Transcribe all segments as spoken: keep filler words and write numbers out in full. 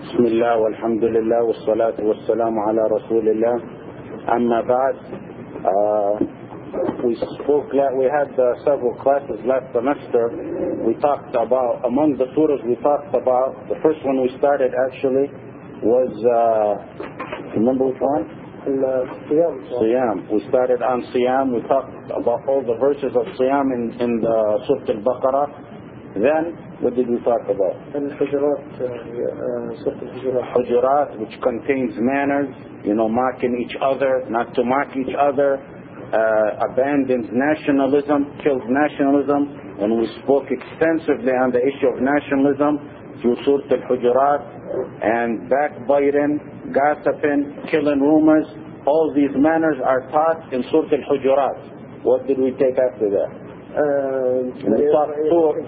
بسم الله والحمد لله والصلاة والسلام على رسول الله. أما بعد, uh, we spoke, we had uh, several classes last semester. We talked about, among the surahs we talked about, the first one we started actually was, uh, remember which one? Siyam. Siyam. We started on Siyam. We talked about all the verses of Siyam in, in the Surah Al-Baqarah. Then, what did we talk about? Al-Hujurat, uh, Surah Al-Hujurat. Hujurat, which contains manners, you know, mocking each other, not to mock each other, uh, abandons nationalism, kills nationalism, and we spoke extensively on the issue of nationalism through Surah Al-Hujurat, and backbiting, gossiping, killing rumors. All these manners are taught in Surah Al-Hujurat. What did we take after that? We talked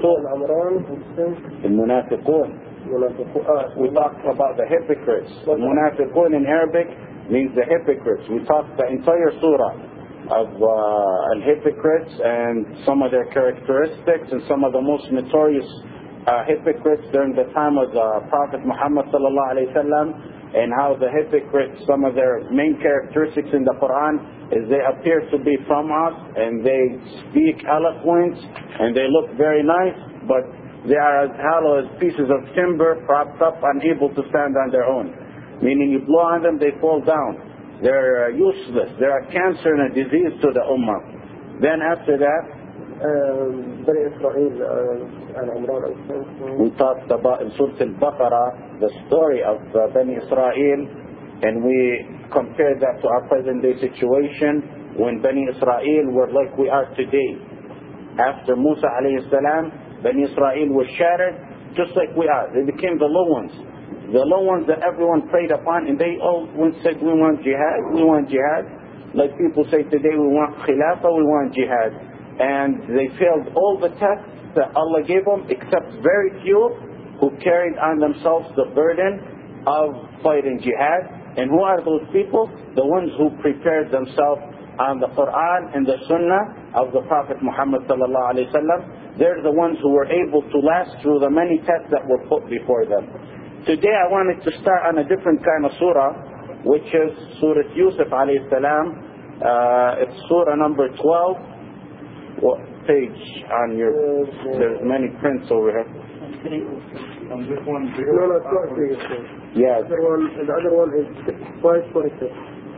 المنافقون. We talked about the hypocrites. Munafiqun in Arabic means the hypocrites. We talked the entire surah of uh, al-hypocrites and some of their characteristics and some of the most notorious uh, hypocrites during the time of the Prophet Muhammad sallallahu alaihi wasallam, and how the hypocrites, some of their main characteristics in the Quran is they appear to be from us and they speak eloquence and they look very nice, but they are as hollow as pieces of timber propped up, unable to stand on their own. Meaning you blow on them, they fall down. They're uh, useless. They're a cancer and a disease to the ummah. Then after that, Bani Israel, uh, Al-Imran, we talked about in Surah Al-Baqarah the story of uh, Bani Israel, and we compared that to our present day situation when Bani Israel were like we are today. After Musa alayhi salam, Bani Israel was shattered just like we are. They became the low ones. The low ones that everyone preyed upon, and they all went said, we want jihad, we want jihad. Like people say today, we want khilafah, we want jihad. And they failed all the tests that Allah gave them, except very few who carried on themselves the burden of fighting jihad. And who are those people? The ones who prepared themselves on the Quran and the Sunnah of the Prophet Muhammad sallallahu alaihi wasallam. They're the ones who were able to last through the many tests that were put before them. Today I wanted to start on a different kind of surah, which is Surah Yusuf alayhi salam. Uh, it's surah number twelve. What page on your, there's many prints over here. No, no, twelve. Yeah. The other one, the other one is five forty-six.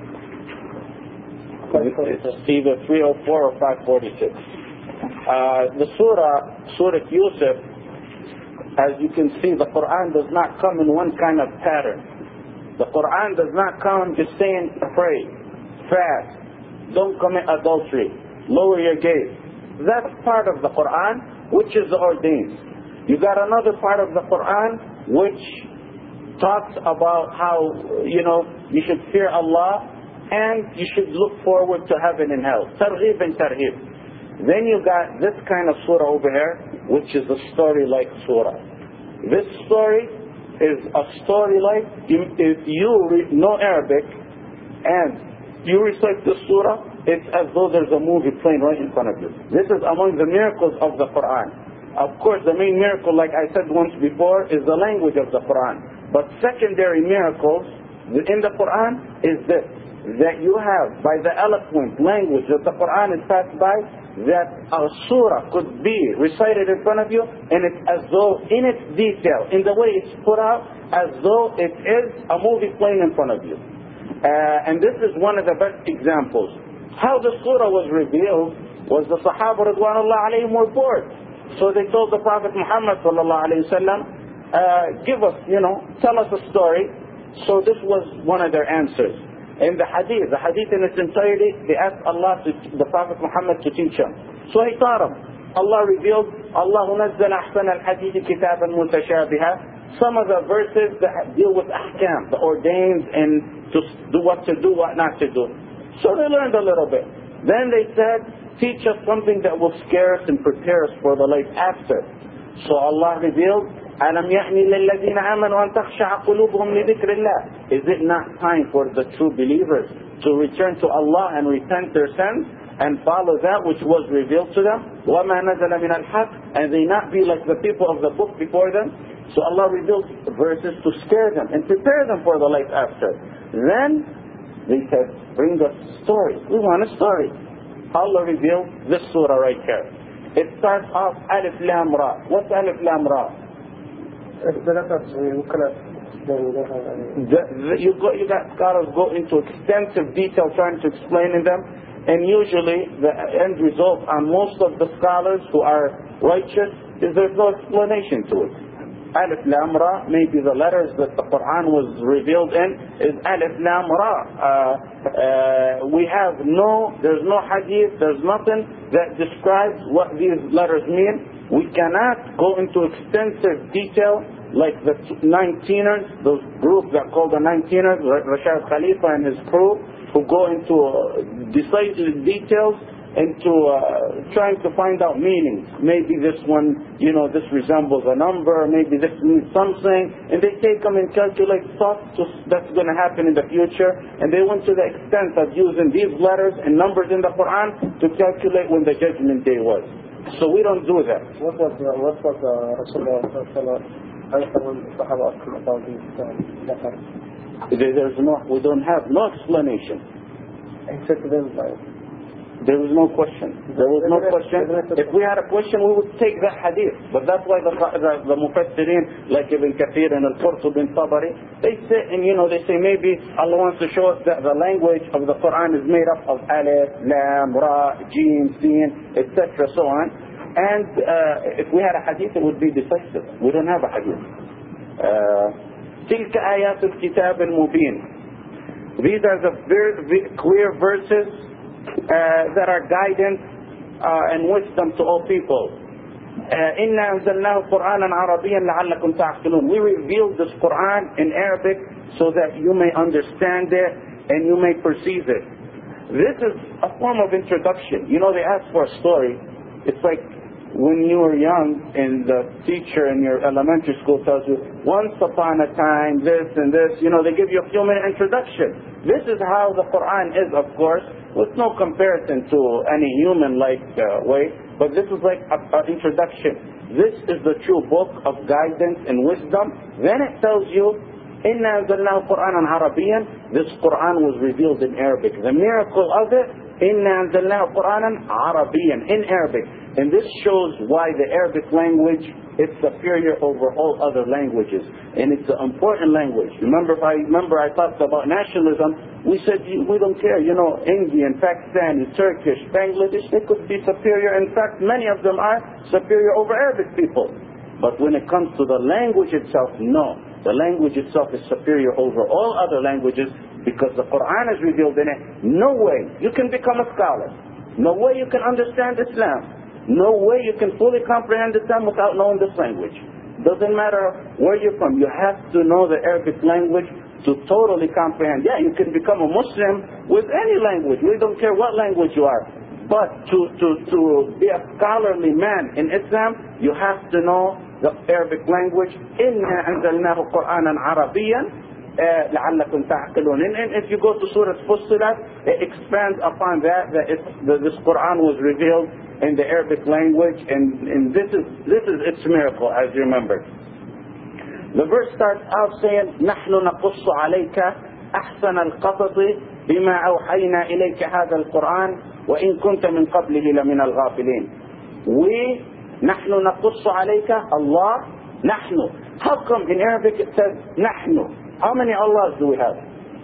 It's either three oh four or five forty-six. Uh, the surah, Surah Yusuf, as you can see, the Quran does not come in one kind of pattern. The Quran does not come just saying, pray, fast, don't commit adultery, lower your gaze. That's part of the Quran, which is the ordained. You got another part of the Quran which talks about how, you know, you should fear Allah and you should look forward to heaven and hell. Targhib and tarhib. Then you got this kind of surah over here, which is a story-like surah. This story is a story like, if you know Arabic and you recite the surah, it's as though there's a movie playing right in front of you. This is among the miracles of the Quran. Of course, the main miracle, like I said once before, is the language of the Quran. But secondary miracles in the Quran is this, that you have, by the eloquent language that the Quran is passed by, that a surah could be recited in front of you, and it's as though, in its detail, in the way it's put out, as though it is a movie playing in front of you. Uh, and this is one of the best examples. How the surah was revealed was the Sahaba Ridwanullah alayhim were bored. So they told the Prophet Muhammad sallallahu alayhi wa sallam, uh, give us, you know, tell us a story. So this was one of their answers. In the hadith, the hadith in its entirety, they asked Allah, to, the Prophet Muhammad to teach them. So he taught them. Allah revealed, Allahu nazzala ahsan al-hadith kitaban mutashabiha. Some of the verses that deal with ahkam, the ordained and to do what to do, what not to do. So they learned a little bit. Then they said, teach us something that will scare us and prepare us for the life after. So Allah revealed, أَلَمْ يَحْنِ لِلَّذِينَ آمَنُوا أَن تَخْشَعَ قُلُوبُهُمْ لِذِكْرِ اللَّهِ. Is it not time for the true believers to return to Allah and repent their sins? and follow that which was revealed to them. وَمَا نَزَلَ مِنَ الْحَقِّ, and they not be like the people of the book before them. So Allah revealed verses to scare them and prepare them for the life after. Then they said, bring us stories. We want a story. Allah revealed this surah right here. It starts off Alif Lam Ra. What's Alif Lam Ra? The, the, you, go, you got scholars go into extensive detail trying to explain in them, and usually the end result on most of the scholars who are righteous is there's no explanation to it. Alif Lam Ra, maybe the letters that the Quran was revealed in is Alif Lam Ra. Uh, uh, we have no, there's no hadith, there's nothing that describes what these letters mean. We cannot go into extensive detail like the Nineteeners, those group that call the Nineteeners, Rashad Khalifa and his crew, who go into uh, decisive details into uh, trying to find out meanings. Maybe this one, you know, this resembles a number, maybe this means something, and they take them and calculate stuff to, that's going to happen in the future, and they went to the extent of using these letters and numbers in the Quran to calculate when the judgment day was. So we don't do that. What was the, what was the Rasulullah about these letters? There's no, we don't have no explanation. Except them, like, there was no question. There was no question. If we had a question, we would take that hadith. But that's why the the, the Mufassirin, like Ibn Kathir and Al-Qurtubi and Tabari, they say, and you know, they say maybe Allah wants to show us that the language of the Quran is made up of Alif, Lam, Ra, Jim, Sin, et cetera, so on. And uh, if we had a hadith, it would be decisive. We don't have a hadith. تلك آيات الكتاب المبين. These are the very, very clear verses Uh, that are guidance uh, and wisdom to all people. إِنَّا أَنزَلْنَاهُ قُرْآنًا عَرَبِيًّا لَعَلَّكُمْ تَعْقِلُونَ. We revealed this Quran in Arabic so that you may understand it and you may perceive it. This is a form of introduction. You know, they ask for a story. It's like when you were young and the teacher in your elementary school tells you, once upon a time, this and this, you know, they give you a few minute introduction. This is how the Quran is, of course, with no comparison to any human-like uh, way, but this is like an introduction. This is the true book of guidance and wisdom. Then it tells you, إِنَّا أَنزَلْنَاهُ قُرْآنًا عَرَبِيًّا. This Quran was revealed in Arabic. The miracle of it, إِنَّا أَنزَلْنَاهُ قُرْآنًا عَرَبِيًّا, in Arabic. And this shows why the Arabic language is superior over all other languages. And it's an important language. Remember, if I remember I talked about nationalism, we said we don't care. You know, Indian, Pakistani, Turkish, Bangladesh, they could be superior. In fact, many of them are superior over Arabic people. But when it comes to the language itself, no. The language itself is superior over all other languages because the Quran is revealed in it. No way you can become a scholar. No way you can understand Islam. No way you can fully comprehend Islam without knowing this language. Doesn't matter where you're from. You have to know the Arabic language to totally comprehend. Yeah, you can become a Muslim with any language. We don't care what language you are. But to, to, to be a scholarly man in Islam, you have to know the Arabic language. إِنَّا أَنزَلْنَاهُ قُرْآنًا عَرَبِيًّا لَعَلَّكُمْ تَعْقِلُونَ. And, and if you go to Surah Fussilat, it expands upon that, that, it, that this Quran was revealed in the Arabic language, and, and this is this is its miracle, as you remember. The verse starts out saying, نَحْنُ نَقُصُّ عَلَيْكَ أَحْسَنَ الْقَصَصِ بِمَا أَوْحَيْنَا إِلَيْكَ هَذَا الْقُرْآنِ وَإِن كُنْتَ مِنْ قَبْلِهِ لَمِنَ الْغَافِلِينَ. We, نَحْنُ نَقُصُّ عَلَيْكَ, Allah, نَحْنُ. How come in Arabic it says نَحْنُ? How many Allahs do we have?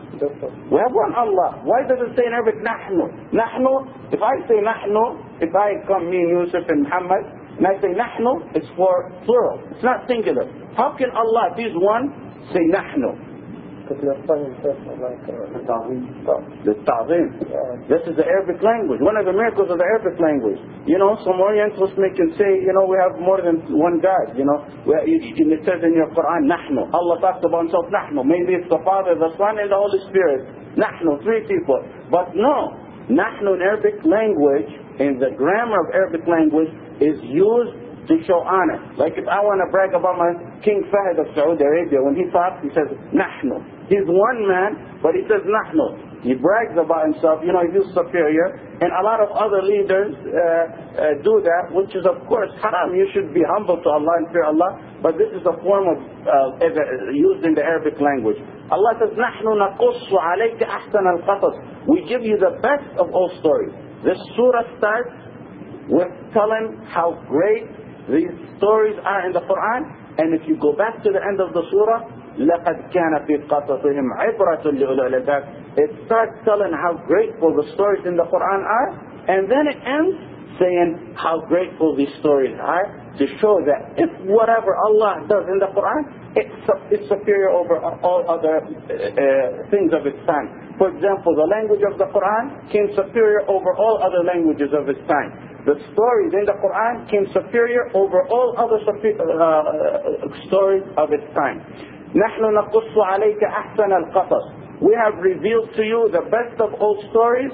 We have one Allah. Why does it say in Arabic نحن? نحن, if I say نحن, if I come, me and Yusuf and Muhammad, and I say نحن, it's for plural. It's not singular. How can Allah, if He's one, say نحن? The ta'zim. This is the Arabic language. One of the miracles of the Arabic language. You know, some Orientalists make can say, you know, we have more than one God. You know, it says in your Quran, نحن. Allah talks about Himself, نحن. Maybe it's the Father, the Son, and the Holy Spirit. نحن, three people. But no, نحن in Arabic language, in the grammar of Arabic language, is used to show honor. Like if I want to brag about my King Fahd of Saudi Arabia, when he talks, he says, Nahnu. He's one man, but he says, Nahnu. He brags about himself, you know, he's superior. And a lot of other leaders uh, uh, do that, which is of course haram. You should be humble to Allah and fear Allah. But this is a form of uh, used in the Arabic language. Allah says, نَحْنُ نَقُصُّ عَلَيْكَ أَحْسَنَ الْقَصَصِ. We give you the best of all stories. This surah starts with telling how great these stories are in the Quran. And if you go back to the end of the surah, لَقَدْ كَانَ فِي قَصَصِهِمْ عِبْرَةٌ لِأُولِي الْأَلْبَابِ. It starts telling how grateful the stories in the Quran are, and then it ends saying how grateful these stories are, to show that if whatever Allah does in the Quran, it's, it's superior over all other uh, uh, things of its time. For example, the language of the Quran came superior over all other languages of its time. The stories in the Quran came superior over all other uh, stories of its time. نحن نقص عليك أحسن القصص. We have revealed to you the best of all stories.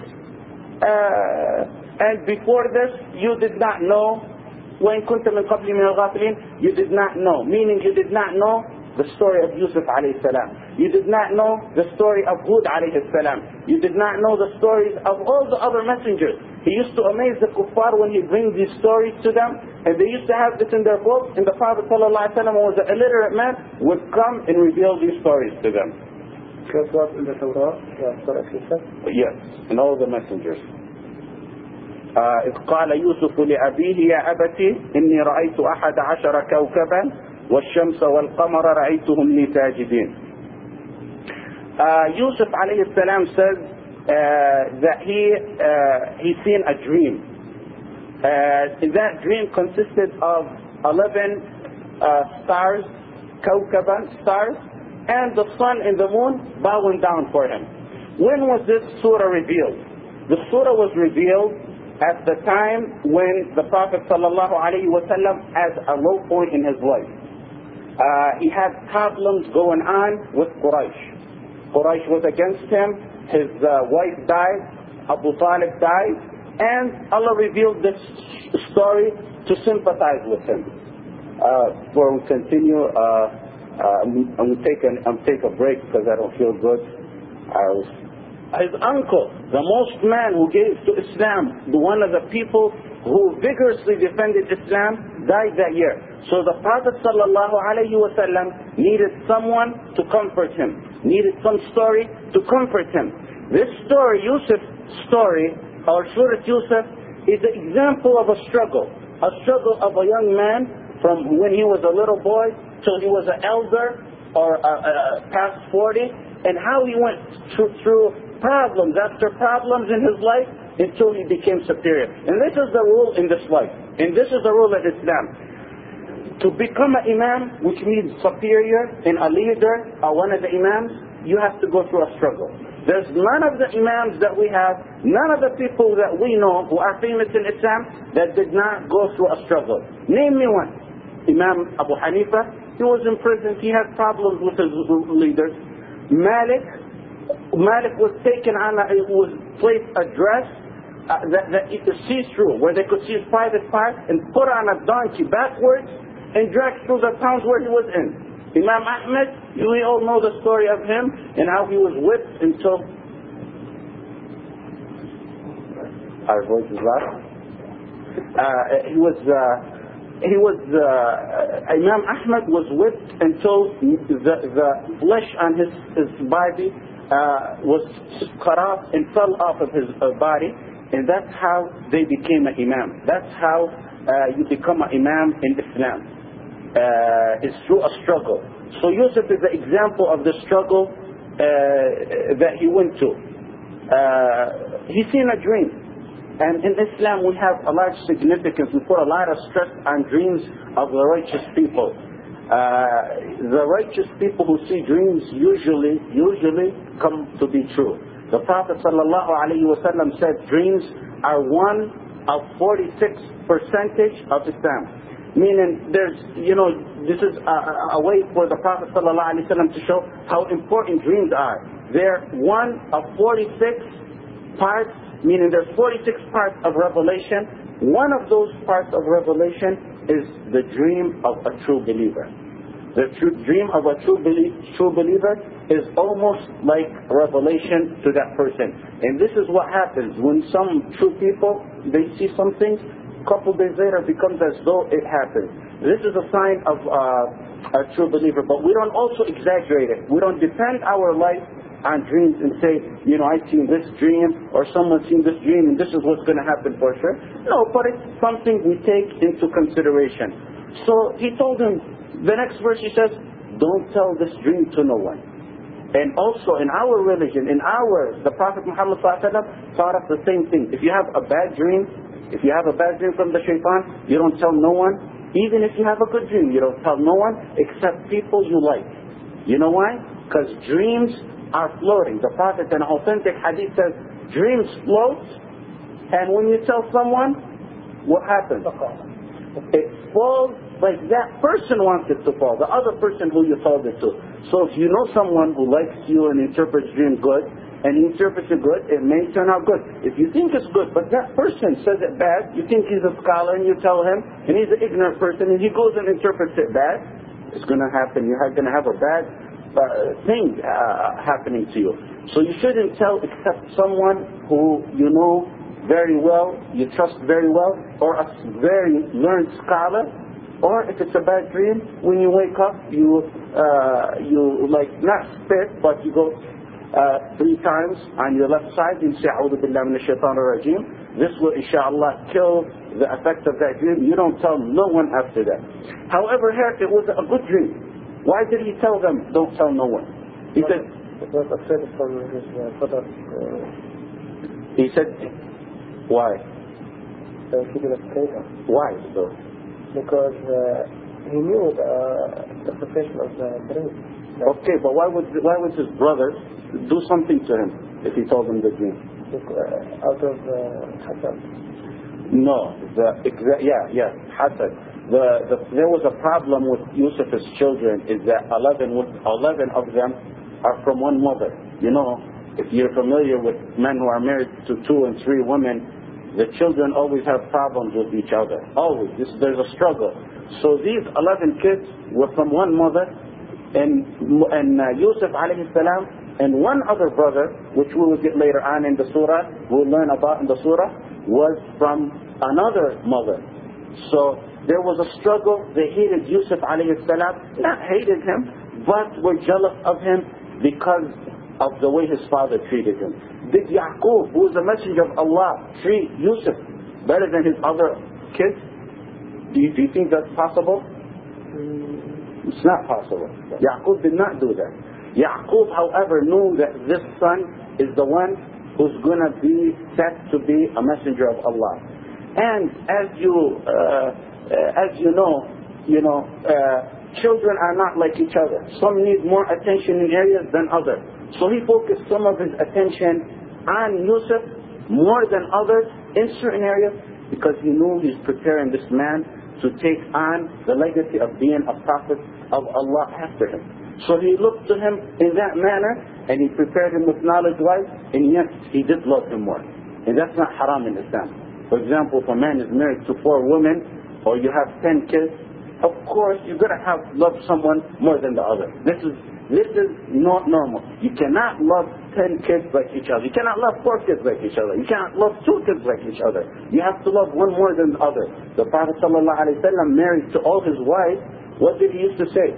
Uh, and before this, you did not know. وإن كنت من قبل من الغافلين. You did not know. Meaning you did not know the story of Yusuf alayhi salam. You did not know the story of Hud alayhi salam. You did not know the stories of all the other messengers. He used to amaze the kuffar when he brings these stories to them, and they used to have this in their books, and the Prophet sallallahu alaihi wasallam was an illiterate man, would come and reveal these stories to them. in the Torah, Yes, and all the messengers. إذ قال يوسف لأبيه يا أبتي إني رأيت أحد عشر كوكبا والشمس والقمر رأيتهم لي ساجدين. Yusuf alayhi salam says uh, that he uh, he seen a dream. Uh, that dream consisted of eleven uh, stars, kawkaban, stars, and the sun and the moon bowing down for him. When was this surah revealed? The surah was revealed at the time when the Prophet sallallahu alaihi wasallam had a low point in his life. Uh, he had problems going on with Quraysh. Quraysh was against him. His uh, wife died. Abu Talib died. And Allah revealed this story to sympathize with him. Uh, before we continue, uh, uh, I'm, I'm taking I'm take a break because I don't feel good. I was, his uncle, the most man who gave to Islam, one of the people who vigorously defended Islam, died that year. So the Prophet sallallahu alaihi wasallam needed someone to comfort him, needed some story to comfort him. This story, Yusuf's story, or Surah Yusuf, is an example of a struggle, a struggle of a young man from when he was a little boy till he was an elder or uh, uh, past forty, and how he went through, through problems after problems in his life until he became superior. And this is the rule in this life. And this is the rule of Islam. To become an imam, which means superior and a leader, or one of the imams, you have to go through a struggle. There's none of the imams that we have, none of the people that we know who are famous in Islam that did not go through a struggle. Name me one. Imam Abu Hanifa, he was in prison, he had problems with his leaders. Malik, Malik was taken on, a, was placed a dress uh, that, that it was see-through, where they could see his private parts, and put on a donkey backwards and dragged through the towns where he was in. Imam Ahmed, we all know the story of him and how he was whipped until our voice is loud. Uh, he was uh, he was uh, Imam Ahmed was whipped until the the flesh on his his body uh, was cut off and fell off of his uh, body, and that's how they became an imam. That's how uh, you become an imam in Islam. Uh, is through a struggle. So Yusuf is the example of the struggle uh, that he went to. Uh, he's seen a dream. And in Islam we have a large significance. We put a lot of stress on dreams of the righteous people. Uh, the righteous people who see dreams usually, usually come to be true. The Prophet sallallahu alaihi wasallam said dreams are one of forty-six percentage of Islam. Meaning, there's, you know, this is a, a way for the Prophet sallallahu alaihi wasallam to show how important dreams are. They're one of forty-six parts, meaning there's forty-six parts of revelation. One of those parts of revelation is the dream of a true believer. The true dream of a true, belie- true believer is almost like revelation to that person. And this is what happens when some true people, they see something, a couple days later it becomes as though it happened. This is a sign of uh, a true believer. But we don't also exaggerate it. We don't depend our life on dreams and say, you know, I've seen this dream, or someone's seen this dream, and this is what's going to happen for sure. No, but it's something we take into consideration. So he told him, the next verse he says, don't tell this dream to no one. And also in our religion, in our, the Prophet Muhammad sallallahu alaihi wasallam taught us the same thing. If you have a bad dream, if you have a bad dream from the shaitan, you don't tell no one. Even if you have a good dream, you don't tell no one except people you like. You know why? Because dreams are floating. The Prophet in an authentic hadith says, dreams float, and when you tell someone, what happens? It falls like that person wants it to fall, the other person who you told it to. So if you know someone who likes you and interprets dream good, and he interprets it good, it may turn out good. If you think it's good, but that person says it bad, you think he's a scholar and you tell him, and he's an ignorant person, and he goes and interprets it bad, it's going to happen. You're going to have a bad uh, thing uh, happening to you. So you shouldn't tell except someone who you know very well, you trust very well, or a very learned scholar. Or if it's a bad dream, when you wake up, you uh, you like not spit, but you go uh, three times on your left side and say, "A'udhu billahi minash shaitanir rajim." This will, inshallah, kill the effect of that dream. You don't tell no one after that. However, here it was a good dream. Why did he tell them, "Don't tell no one"? He said, it was accepted from his uh, father. Uh, he said, why? Uh, he didn't say that. Why though? Because uh, he knew the interpretation of the dream. Okay, but why would why would his brother do something to him if he told him the dream? Uh, out of uh, hasad. No, the exa- yeah, yeah, hasad. The, the there was a problem with Yusuf's children is that eleven with eleven of them are from one mother. You know, if you're familiar with men who are married to two and three women, the children always have problems with each other. Always. This, there's a struggle. So these eleven kids were from one mother, and, and uh, Yusuf alayhi salam, and one other brother, which we will get later on in the surah, we'll learn about in the surah, was from another mother. So there was a struggle. They hated Yusuf alayhi salam, not hated him, but were jealous of him because of the way his father treated him. Did Yaqub, who was a messenger of Allah, treat Yusuf better than his other kids? Do you, do you think that's possible? It's not possible. Yaqub did not do that. Yaqub, however, knew that this son is the one who's going to be set to be a messenger of Allah. And as you, uh, uh, as you know, you know, uh, children are not like each other. Some need more attention in areas than others. So he focused some of his attention on Yusuf more than others in certain areas because he knew he's preparing this man to take on the legacy of being a prophet of Allah after him. So he looked to him in that manner and he prepared him with knowledge-wise, and yes, he did love him more. And that's not haram in Islam. For example, if a man is married to four women or you have ten kids, of course you're going to have love someone more than the other. This is This is not normal. You cannot love ten kids like each other. You cannot love four kids like each other. You cannot love two kids like each other. You have to love one more than the other. The Prophet ﷺ married to all his wives. What did he used to say?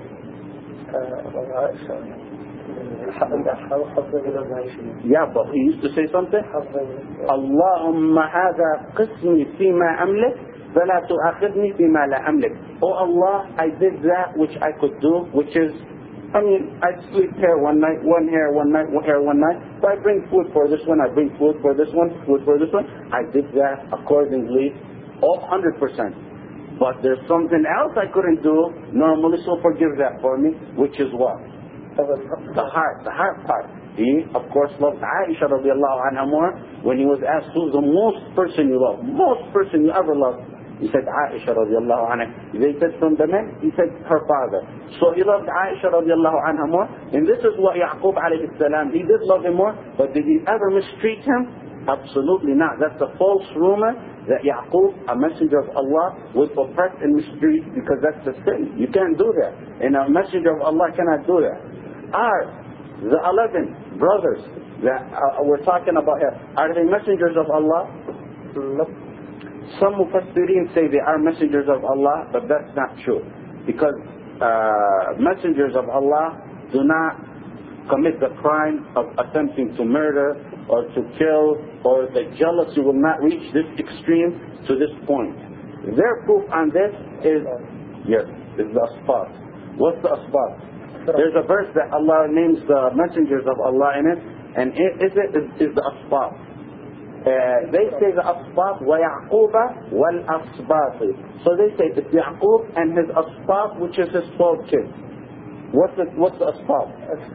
Yeah, but he used to say something. Allahumma hadha qismi fima amlik, fala tu'akhidni fima la amlik. Oh Allah, I did that which I could do, which is, I mean, I sleep here one night, one here one night, one here one night. So I bring food for this one, I bring food for this one, food for this one. I did that accordingly, all one hundred percent. But there's something else I couldn't do normally, so forgive that for me, which is what? The heart, the heart part. He, of course, loved Aisha radiallahu anha more. When he was asked, who's the most person you love? Most person you ever loved? He said, Aisha radiallahu anha. They said, from the men? He said, her father. So he loved Aisha radiallahu anha more. And this is what Yaqub alayhi salam, he did love him more, but did he ever mistreat him? Absolutely not. That's a false rumor that Yaqub, a messenger of Allah, would oppress and mistreat, because that's the sin. You can't do that. And a messenger of Allah cannot do that. Are the eleven brothers that uh, we're talking about here, are they messengers of Allah? No. Some Mufassirin say they are messengers of Allah, but that's not true. Because uh, messengers of Allah do not commit the crime of attempting to murder or to kill, or the jealousy will not reach this extreme to this point. Their proof on this is, yes, is the asbab. What's the asbab? There's a verse that Allah names the messengers of Allah in it, and it is, it is, is the asbab. Uh, they say the asbab wa Yaquba wal asbab. So they say it's Yaqub and his asbab, which is his twelve kids. What's the, what's the asbab?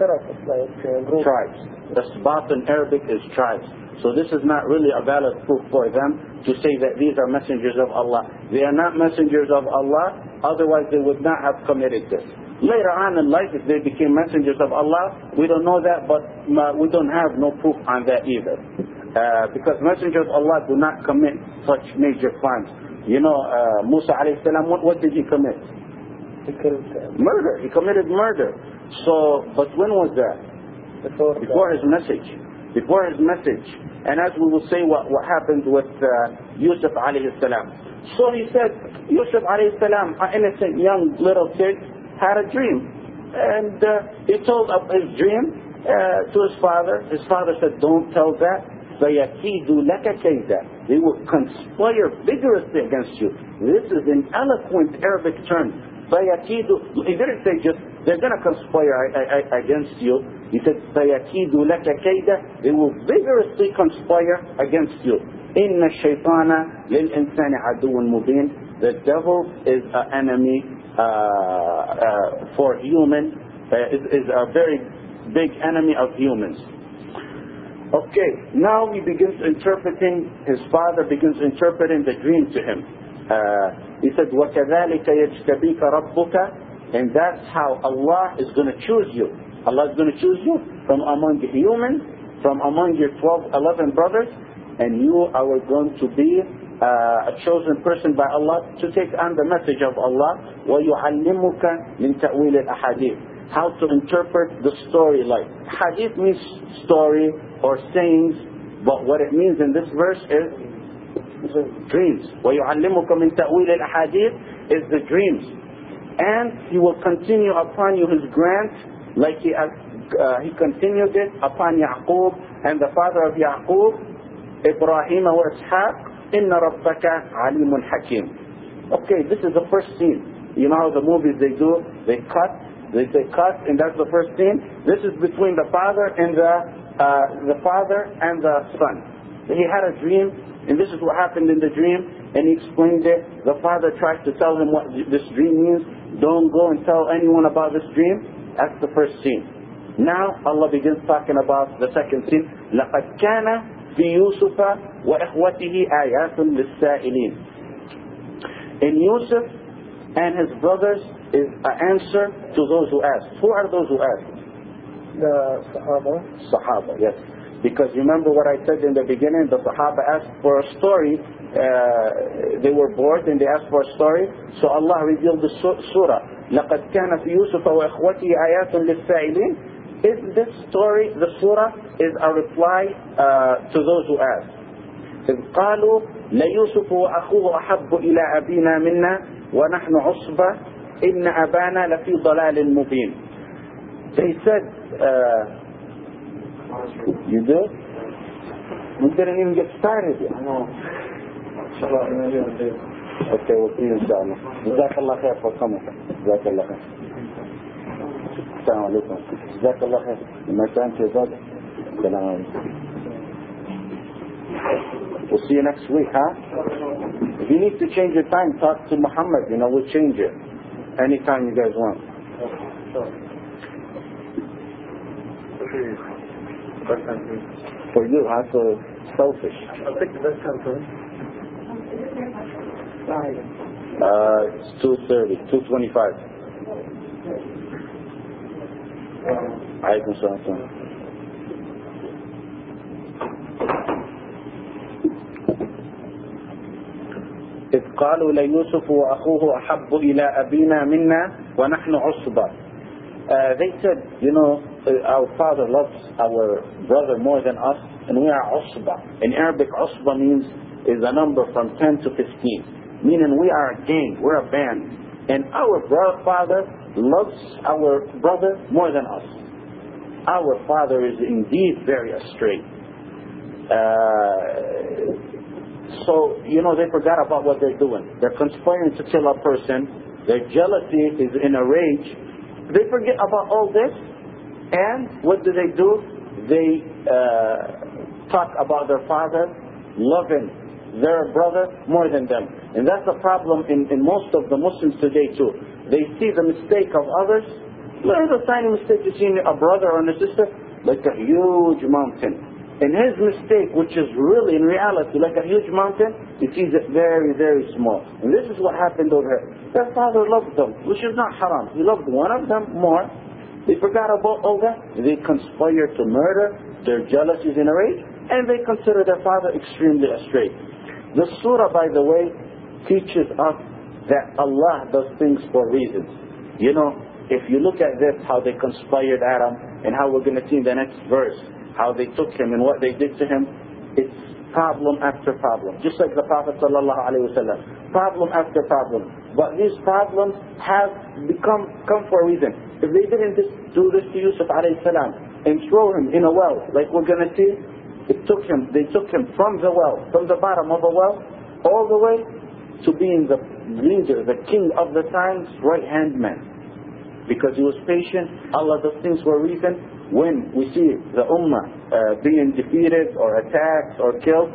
Tribes. Asbab in Arabic is tribes. So this is not really a valid proof for them to say that these are messengers of Allah. They are not messengers of Allah, otherwise they would not have committed this. Later on in life, if they became messengers of Allah, we don't know that, but we don't have no proof on that either. Uh, because messengers of Allah do not commit such major crimes. You know, uh, Musa alayhi salam, what, what did he commit? He killed uh, murder. He committed murder. So, but when was that? Before, Before his message. Before his message. And as we will say what, what happened with uh, Yusuf alayhi salam. So he said, Yusuf alayhi salam, an innocent young little kid, had a dream. And uh, he told of his dream uh, to his father. His father said, don't tell that. فَيَكِيدُ لَكَ كَيْدًا. They will conspire vigorously against you. This is an eloquent Arabic term. فَيَكِيدُ. He didn't say just, they're going to conspire against you. He said, فَيَكِيدُ لَكَ كَيْدًا. They will vigorously conspire against you. إِنَّ الشَّيْطَانَ لِلْإِنسَانِ عَدُوٌ مُبِينٌ. The devil is an enemy uh, uh, for human, uh, is, is a very big enemy of humans. Okay, now he begins interpreting, his father begins interpreting the dream to him. Uh, he said, وَكَذَلِكَ يَجْتَبِيكَ رَبُّكَ. And that's how Allah is going to choose you. Allah is going to choose you from among the humans, from among your twelve, eleven brothers, and you are going to be uh, a chosen person by Allah to take on the message of Allah. وَيُعَلِّمُكَ مِنْ تَأْوِيلِ الْأَحَادِيثِ. How to interpret the story like. Hadith means story or sayings, but what it means in this verse is dreams. وَيُعَلِّمُكَ مِنْ تَأْوِيلِ الْأَحَادِيثِ is the dreams. And he will continue upon you his grant like he, uh, he continued it upon Yaqub and the father of Yaqub, Ibrahim wa Ishaq. إِنَّ رَبَّكَ عَلِيمٌ حَكِيمٌ. Okay, this is the first scene. You know how the movies they do, they cut. They say cut, and that's the first scene. This is between the father and the uh, the father and the son. He had a dream, and this is what happened in the dream, and he explained it. The father tried to tell him what this dream means. Don't go and tell anyone about this dream. That's the first scene. Now Allah begins talking about the second scene. لَقَدْ كَانَ فِي يُوسُفَ وَإِخْوَتِهِ آيَاتٌ لِلسَّائِلِينَ. In Yusuf and his brothers is an answer to those who ask. Who are those who ask? The Sahaba. Sahaba, yes. Because remember what I said in the beginning, the Sahaba asked for a story. Uh, they were bored and they asked for a story. So Allah revealed the surah. لَقَدْ كَانَ فِي يُوسُفَ وَإِخْوَتِهِ آيَاتٌ لِلسَّائِلِينَ. Is this story, the surah, is a reply uh, to those who ask. إِذْ قَالُوا لَيُوسُفُ وَأَخُوهُ أَحَبُّ إِلَىٰ أَبِينَا مِنَّا وَنَحْنُ عُصْبَةٌ إِنَّ أَبَانَا لَفِي ضَلَالٍ مُبِينٍ. They said, uh, you do? We didn't even get started yet. Okay, we'll see you inshallah. Jazakallah khair for coming. Jazakallah khair. Assalamu alaikum. Jazakallah khair. My time to your brother. Assalamu alaikum. We'll see you next week, huh? If you need to change your time, talk to Muhammad. You know, we'll change it. Anytime you guys want. For you, huh? So selfish. I'll take the best time for him. Uh, it's two thirty, two twenty-five. Alaykum salam. قالوا ليوسف وأخوه أحب إلى أبينا منا ونحن عصبة. Uh, they said, you know, uh, our father loves our brother more than us, and we are عصبة. In Arabic, عصبة means is a number from ten to fifteen, meaning we are a gang, we're a band. And our bro- father loves our brother more than us. Our father is indeed very astray. Uh, So, you know, they forgot about what they're doing. They're conspiring to kill a person. Their jealousy is in a rage. They forget about all this. And what do they do? They uh, talk about their father loving their brother more than them. And that's a problem in, in most of the Muslims today too. They see the mistake of others. There's a tiny mistake you see in a brother or a sister, like a huge mountain. And his mistake, which is really in reality like a huge mountain, he sees it very, very small. And this is what happened over here. Their father loved them, which is not haram. He loved one of them more. They forgot about all that. They conspire to murder. Their jealousy is in a rage. And they consider their father extremely astray. The surah, by the way, teaches us that Allah does things for reasons. You know, if you look at this, how they conspired Adam, and how we're going to see in the next verse, how they took him and what they did to him, it's problem after problem. Just like the Prophet sallallahu alaihi wasallam, problem after problem. But these problems have become come for a reason. If they didn't just do this to Yusuf alayhi salam and throw him in a well, like we're going to see, it took him. They took him from the well, from the bottom of the well, all the way to being the leader, the king of the times, right hand man. Because he was patient, Allah does things for a reason. When we see the ummah uh, being defeated or attacked or killed,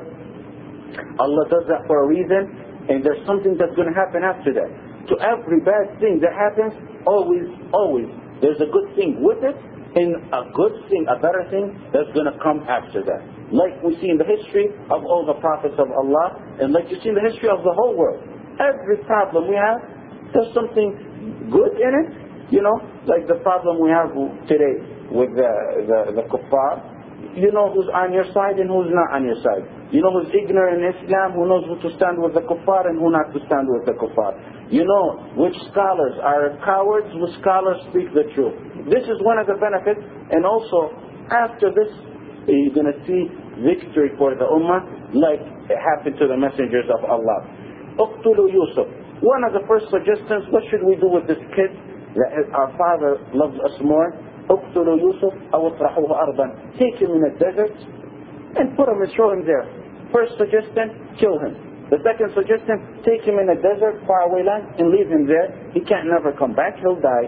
Allah does that for a reason, and there's something that's going to happen after that. To every bad thing that happens, always, always, there's a good thing with it, and a good thing, a better thing that's going to come after that. Like we see in the history of all the prophets of Allah, and like you see in the history of the whole world. Every problem we have, there's something good in it. You know, like the problem we have today with the, the, the kuffar. You know who's on your side and who's not on your side. You know who's ignorant in Islam, who knows who to stand with the kuffar and who not to stand with the kuffar. You know which scholars are cowards, which scholars speak the truth. This is one of the benefits. And also, after this, you're going to see victory for the ummah, like it happened to the messengers of Allah. Uqtulu Yusuf. One of the first suggestions, what should we do with this kid? That our father loves us more. اقتلوا يوسف أو اطرحوه أرضا. Take him in the desert and put him and throw him there. First suggestion, kill him. The second suggestion, take him in a desert, far away land, and leave him there. He can't never come back, he'll die.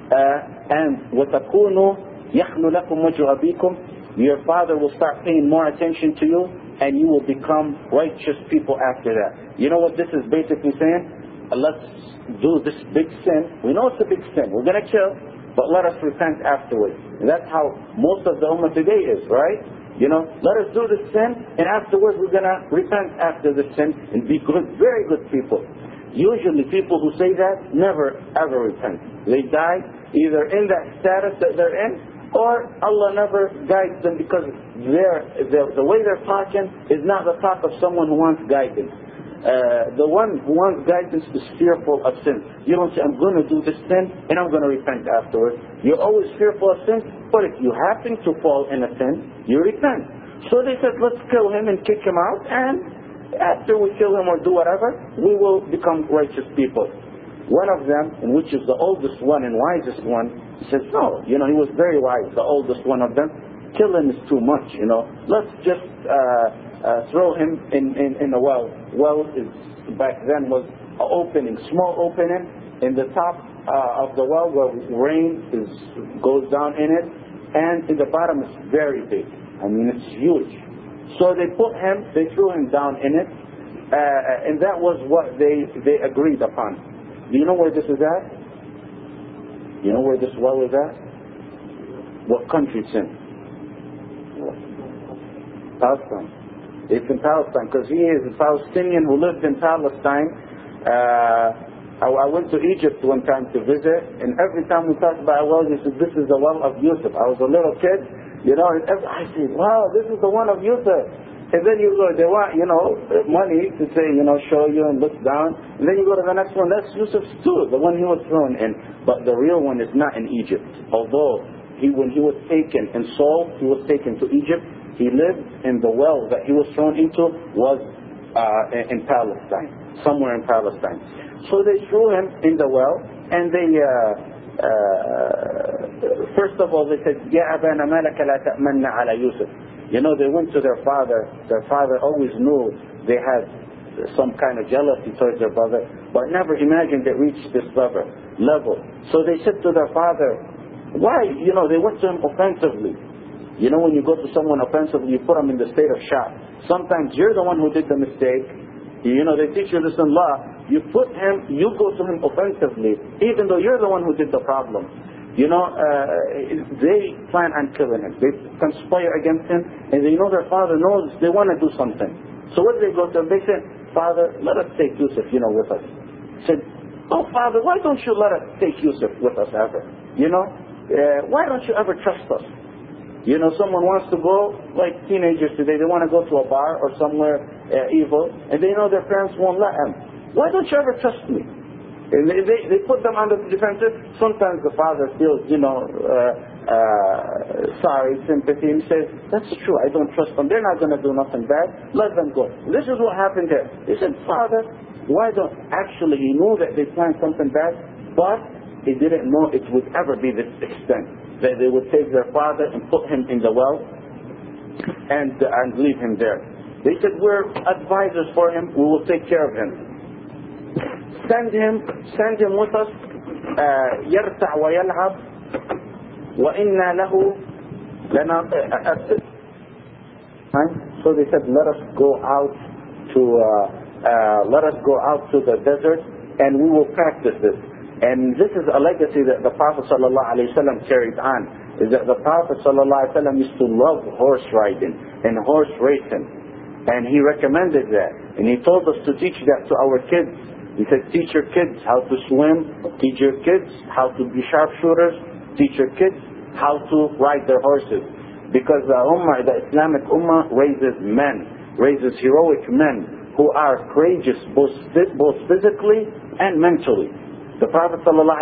Uh, and وَتَكُونُوا يَخْلُ لَكُمْ وَجْهُ أَبِيكُمْ. Your father will start paying more attention to you, and you will become righteous people after that. You know what this is basically saying? Let's do this big sin. We know it's a big sin. We're going to kill, but let us repent afterwards. And that's how most of the ummah today is, right? You know, let us do this sin, and afterwards we're going to repent after the sin and be good, very good people. Usually people who say that never ever repent. They die either in that status that they're in, or Allah never guides them because they're, they're, the way they're talking is not the talk of someone who wants guidance. Uh, the one who wants guidance is fearful of sin. You don't say, I'm going to do this sin and I'm going to repent afterwards. You're always fearful of sin, but if you happen to fall in a sin, you repent. So they said, let's kill him and kick him out, and after we kill him or do whatever, we will become righteous people. One of them, and which is the oldest one and wisest one, says, no, you know, he was very wise, the oldest one of them. Killing is too much, you know. Let's just uh, uh, throw him in, in, in a well. Well is, back then was an opening, small opening in the top uh, of the well where rain is, goes down in it, and in the bottom is very big. I mean, it's huge. So they put him, they threw him down in it, uh, and that was what they, they agreed upon. Do you know where this is at? You know where this well is at? What country it's in? Palestine. It's in Palestine because he is a Palestinian who lived in Palestine. Uh, I, I went to Egypt one time to visit, and every time we talked about a well, he said, this is the well of Yusuf. I was a little kid, you know, and every, I said, wow, this is the one of Yusuf. And then you go, they want, you know, money to say, you know, show you and look down. And then you go to the next one, that's Yusuf's too, the one he was thrown in. But the real one is not in Egypt. Although, he, when he was taken and sold, he was taken to Egypt. He lived in the well that he was thrown into was uh, in Palestine, somewhere in Palestine. So they threw him in the well, and they, uh, uh, first of all, they said, Ya abana malaka la ta'manna ala Yusuf. You know, they went to their father. Their father always knew they had some kind of jealousy towards their brother, but never imagined it reached this level. level. So they said to their father, why? You know, they went to him offensively. You know, when you go to someone offensively, you put them in the state of shock. Sometimes you're the one who did the mistake. You know, they teach you this in law. You put him, you go to him offensively, even though you're the one who did the problem. You know, uh, they plan on killing him. They conspire against him, and they know their father knows they want to do something. So what do they go to him? They said, Father, let us take Yusuf, you know, with us. He said, oh, Father, why don't you let us take Yusuf with us ever? You know, uh, why don't you ever trust us? You know, someone wants to go, like teenagers today, they want to go to a bar or somewhere uh, evil, and they know their parents won't let them. Why don't you ever trust me? And they, they, they put them under the defensive. Sometimes the father feels, you know, uh, uh, sorry, sympathy, and he says, that's true, I don't trust them. They're not going to do nothing bad. Let them go. And this is what happened there. He said, Father, why don't... Actually, he knew that they planned something bad, but he didn't know it would ever be this extent. That they would take their father and put him in the well and, uh, and leave him there. They said, we're advisors for him. We will take care of him. Send him, send him with us. يرتع ويلعب وإنا له لنا. So they said, let us go out to uh, uh, let us go out to the desert, and we will practice this. And this is a legacy that the Prophet ﷺ carried on. Is that the Prophet ﷺ used to love horse riding and horse racing, and he recommended that, and he told us to teach that to our kids. He said, teach your kids how to swim, teach your kids how to be sharpshooters, teach your kids how to ride their horses. Because the Ummah, the Islamic Ummah raises men, raises heroic men who are courageous both, both physically and mentally. The Prophet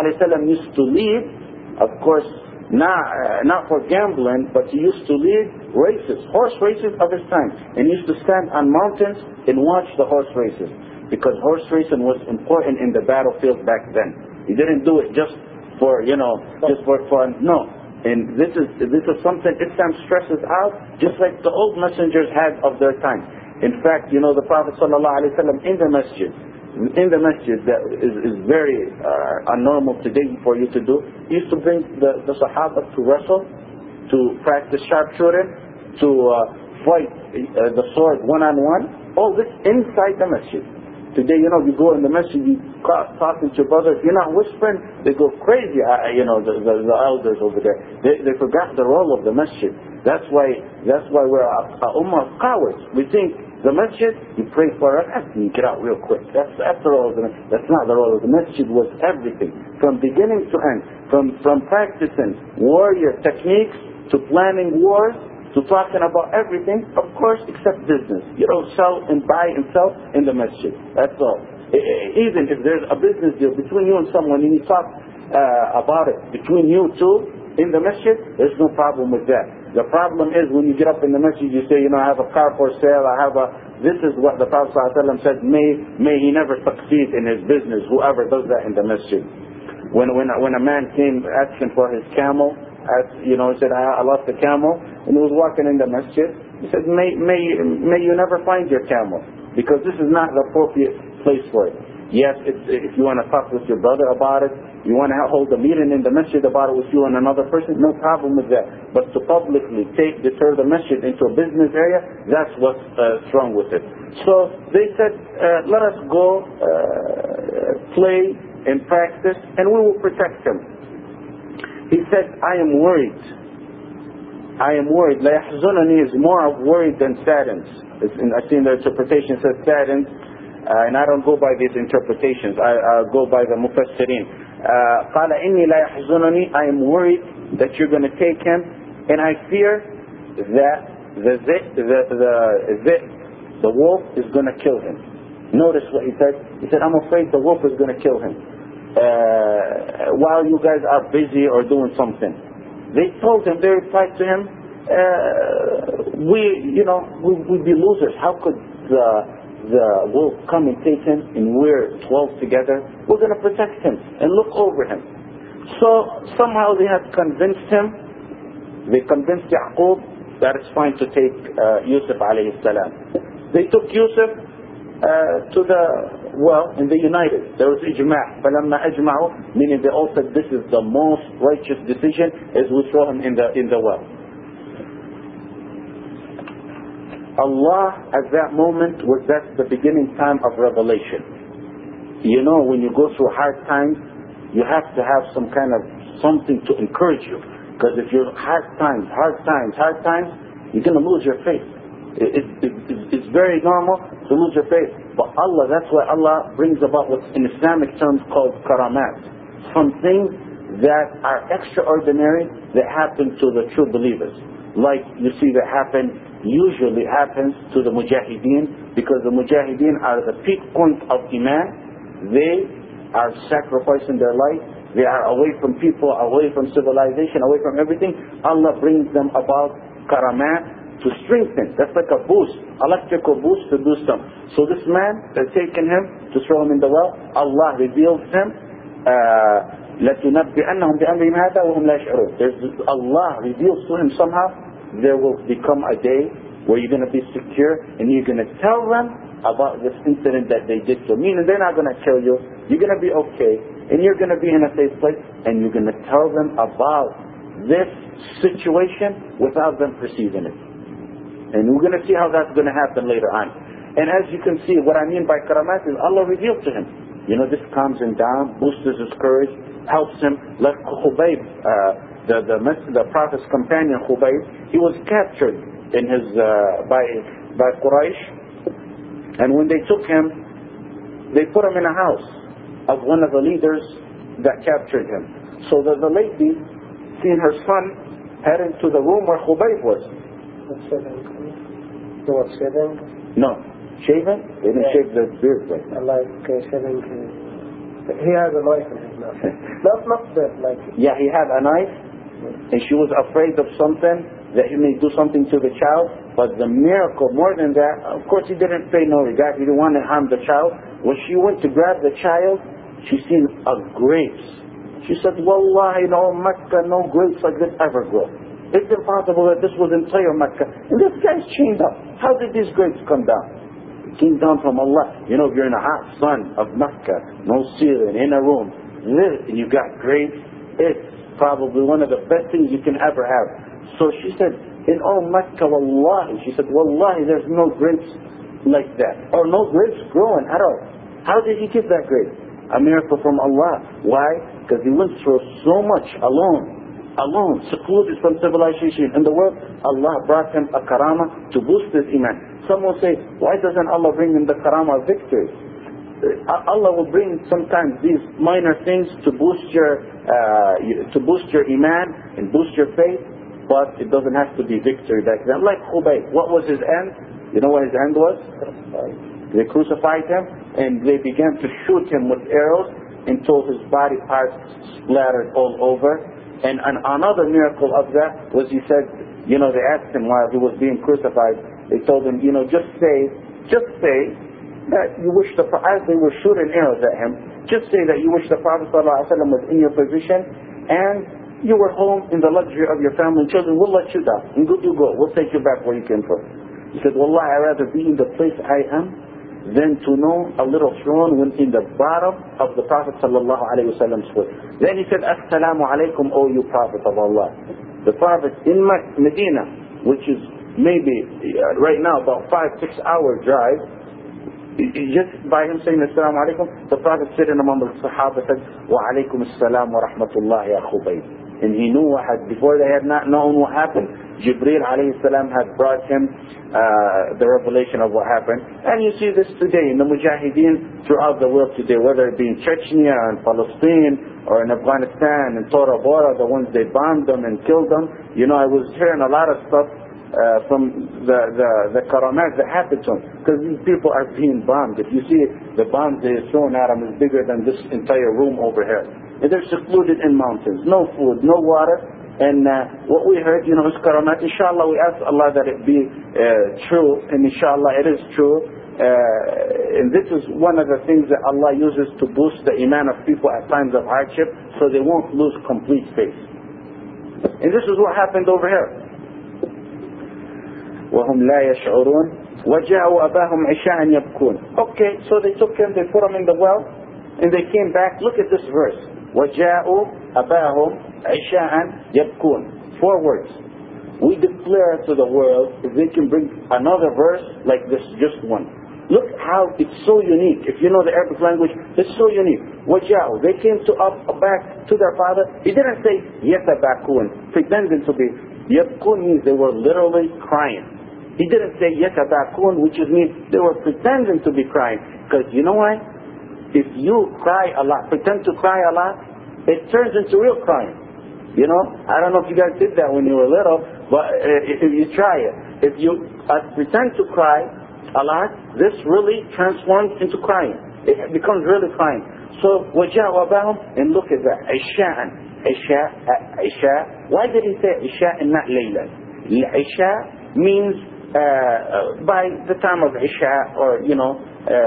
ﷺ used to lead, of course, not, uh, not for gambling, but he used to lead races, horse races of his time. And he used to stand on mountains and watch the horse races. Because horse racing was important in the battlefield back then. He didn't do it just for, you know, just for fun. No. And this is this is something Islam stresses out, just like the old messengers had of their time. In fact, you know, the Prophet ﷺ in the masjid, in the masjid that is, is very uh, unnormal today for you to do, he used to bring the, the Sahaba to wrestle, to practice sharpshooting, to uh, fight uh, the sword one-on-one. All this inside the masjid. Today, you know, you go in the masjid, you talking to your brothers, you're not whispering, they go crazy, uh, you know, the, the, the elders over there. They, they forgot the role of the masjid. That's why that's why we're a, a ummah of cowards. We think the masjid, you pray for us, and you get out real quick. That's, that's the role of the masjid. That's not the role of the masjid. Was everything, from beginning to end, from, from practicing warrior techniques to planning wars, to talking about everything, of course, except business. You don't sell and buy and sell in the masjid. That's all. Even if there's a business deal between you and someone, and you talk uh, about it between you two in the masjid, there's no problem with that. The problem is when you get up in the masjid, you say, you know, I have a car for sale, I have a... This is what the Prophet ﷺ said, may, may he never succeed in his business, whoever does that in the masjid. When, when, when a man came asking for his camel, As, you know, he said, I, I lost the camel, and he was walking in the masjid. He said, may, may, may you never find your camel, because this is not the appropriate place for it. Yes, it's, if you want to talk with your brother about it, you want to hold a meeting in the masjid about it with you and another person, no problem with that. But to publicly take, deter the masjid into a business area, that's what's uh, wrong with it. So they said, uh, let us go uh, play and practice, and we will protect him. He said, I am worried. I am worried. La yahzunani is more worried than saddens. I see in the interpretation says saddens, uh, and I don't go by these interpretations. I, I go by the mufassirin. قال إني لا يحزنني. I am worried that you're going to take him, and I fear that the the the the, the, the wolf is going to kill him. Notice what he said. He said, I'm afraid the wolf is going to kill him uh, while you guys are busy or doing something. They told him, they replied to him, uh, we, you know, we, we'd be losers. How could the, the wolf come and take him and we're twelve together? We're going to protect him and look over him. So somehow they had convinced him, they convinced Yaqub that it's fine to take uh, Yusuf alayhi salam. They took Yusuf uh, to the well, and they united. There was ijma'. فَلَمَّا أَجْمَعُوا, meaning they all said this is the most righteous decision, as we throw him in the, in the well. Allah at that moment was that's the beginning time of revelation. You know, when you go through hard times, you have to have some kind of something to encourage you. Because if you're hard times, hard times, hard times, you're going to lose your faith. It, it, it, it's very normal to lose your faith. But Allah, that's why Allah brings about what's in Islamic terms called karamat. Some things that are extraordinary that happen to the true believers. Like you see that happen, usually happens to the mujahideen, because the mujahideen are the peak point of iman. They are sacrificing their life. They are away from people, away from civilization, away from everything. Allah brings them about karamat to strengthen. That's like a boost, electrical boost to do something. So this man, they're taking him to throw him in the well. Allah reveals him. Uh, لَتُنَبِّئَنَّهُمْ بِأَمْرِهِمْ هَذَا وَهُمْ لَا يَشْعُرُونَ. Allah reveals to him somehow, there will become a day where you're going to be secure and you're going to tell them about this incident that they did to me. And they're not going to kill you. You're going to be okay. And you're going to be in a safe place. And you're going to tell them about this situation without them perceiving it. And we're going to see how that's going to happen later on. And as you can see, what I mean by karamat is Allah revealed to him. You know, this calms him down, boosts his courage, helps him. Like Khubayb, uh, the, the the Prophet's companion Khubayb, he was captured in his uh, by by Quraysh, and when they took him, they put him in a house of one of the leaders that captured him. So that the lady, seeing her son, heading to the room where Khubayb was. He was shaving? No. Shaven? They didn't yeah. shave the beard. Right? Like uh, shaving. Uh, he has a knife in his mouth. Not, not that, like. Yeah, he had a knife, and she was afraid of something, that he may do something to the child. But the miracle, more than that, of course he didn't pay no regard. He didn't want to harm the child. When she went to grab the child, she seen a grapes. She said, Wallahi, no Mecca, no grapes like this ever grow. It's impossible that this was entire Mecca. And this guy's chained up. How did these grapes come down? Came down from Allah. You know, if you're in a hot sun of Mecca, no ceiling, in a room, and you got grapes, it's probably one of the best things you can ever have. So she said, in all Mecca, Wallahi, she said, Wallahi, there's no grapes like that. Or no grapes growing at all. How did he get that grape? A miracle from Allah. Why? Because he went through so much alone. Alone, secluded from civilization in the world. Allah brought him a karama to boost his iman. Some will say, why doesn't Allah bring him the karama of victory? Allah will bring sometimes these minor things to boost your uh, to boost your iman and boost your faith, but it doesn't have to be victory back then. Like Khubayb, what was his end? You know what his end was? They crucified him and they began to shoot him with arrows until his body parts splattered all over. And, and another miracle of that was, he said, you know, they asked him while he was being crucified, they told him, you know, just say, just say that you wish the, as they were shooting arrows at him, just say that you wish the Prophet ﷺ was in your position and you were home in the luxury of your family and children. We'll let you down. And good you go. We'll take you back where you came from. He said, Wallah, I'd rather be in the place I am than to know a little throne when in the bottom of the Prophet sallallahu alaihi wasallam's foot. Then he said, Assalamu alaikum, O you Prophet of Allah. The Prophet in Medina, which is maybe uh, right now about five, six hour drive, just by him saying Assalamu alaikum, the Prophet sitting among the Sahaba said, Wa alaikum assalam wa rahmatullahi ya Khubayb. And he knew what had, before they had not known what happened, Jibreel alayhi salam had brought him uh, the revelation of what happened. And you see this today in the Mujahideen throughout the world today, whether it be in Chechnya and Palestine or in Afghanistan and Tora Bora, the ones they bombed them and killed them. You know, I was hearing a lot of stuff uh, from the, the, the karamat that happened to him. Because these people are being bombed. If you see the bombs they are thrown at them is bigger than this entire room over here. And they're secluded in mountains. No food, no water. And uh, what we heard, you know, is karamat. Inshallah, we ask Allah that it be uh, true. And inshallah, it is true. Uh, and this is one of the things that Allah uses to boost the iman of people at times of hardship, so they won't lose complete faith. And this is what happened over here. وَهُمْ لَا يَشْعُرُونَ وَجَاءُوا أَبَاهُمْ عِشَاءً يَبْكُونَ. Okay, so they took him, they put him in the well, and they came back. Look at this verse. وَجَاءُوا أَبَاهُمْ عِشَاءً يَبْكُونَ. Four words. We declare to the world, if they can bring another verse like this, just one. Look how it's so unique. If you know the Arabic language, it's so unique. وَجَاءُوا. They came to up back to their father. He didn't say يَتَبَكُونَ, pretending to be. يَبْكُونَ means they were literally crying. He didn't say يَتَبَكُونَ, which is means they were pretending to be crying. Because you know why? If you cry a lot, pretend to cry a lot, it turns into real crying. You know, I don't know if you guys did that when you were little, but uh, if you try it, if you uh, pretend to cry a lot, this really transforms into crying. It becomes really crying. So, وَجَاءُوا أَبَاهُمْ, and look at that, عِشَاءً, عِشَاء, عِشَاء. Why did he say عِشَاء and not لَيْلًا? عِشَاء means uh, by the time of Isha, or you know,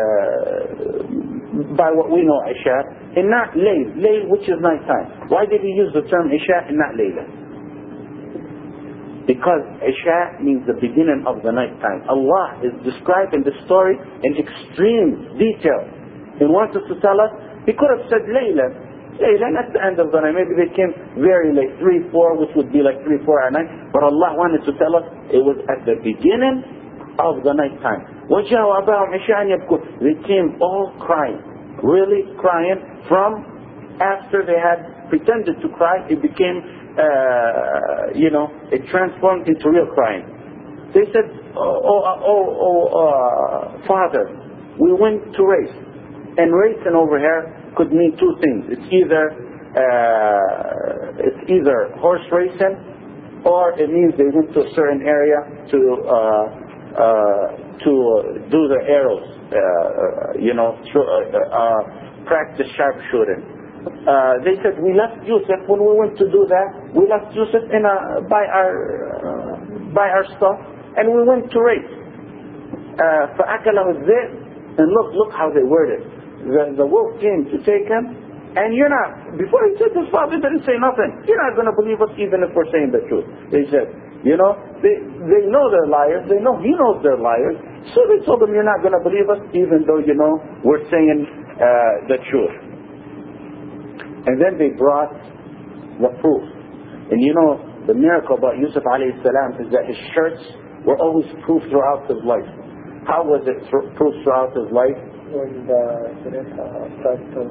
uh, by what we know Isha, and not Layl, Layl which is night time. Why did he use the term Isha and not Layla? Because Isha means the beginning of the night time. Allah is describing the story in extreme detail. He wants us to tell us, he could have said Layla, Layla at the end of the night. Maybe they came very late, three, four, which would be like three, four at night. But Allah wanted to tell us it was at the beginning of the night time. وَجَاءُوا أَبَاهُمْ عِشَاءً يَبْكُونَ. They came all crying, really crying. From after they had pretended to cry, it became Uh, you know, it transformed into real crying. They said, oh, oh, oh, oh uh, Father, we went to race. And racing over here could mean two things. It's either uh, it's either horse racing, or it means they went to a certain area to uh, uh, to do the arrows, uh, you know, to, uh, uh, practice sharpshooting. Uh, they said, we left Yusuf, when we went to do that, we left Yusuf in a, by our uh, by our stuff, and we went to race. فَأَكَلَهُ الذِّئْبُ. And look, look how they worded. The, the wolf came to take him, and you're not, before he said his father didn't say nothing. You're not going to believe us even if we're saying the truth. They said, you know, they, they know they're liars, they know he knows they're liars, so they told him, you're not going to believe us even though, you know, we're saying uh, the truth. And then they brought the proof. And you know, the miracle about Yusuf alayhi salam is that his shirts were always proof throughout his life. How was it th- proof throughout his life? When the Sharifa tried to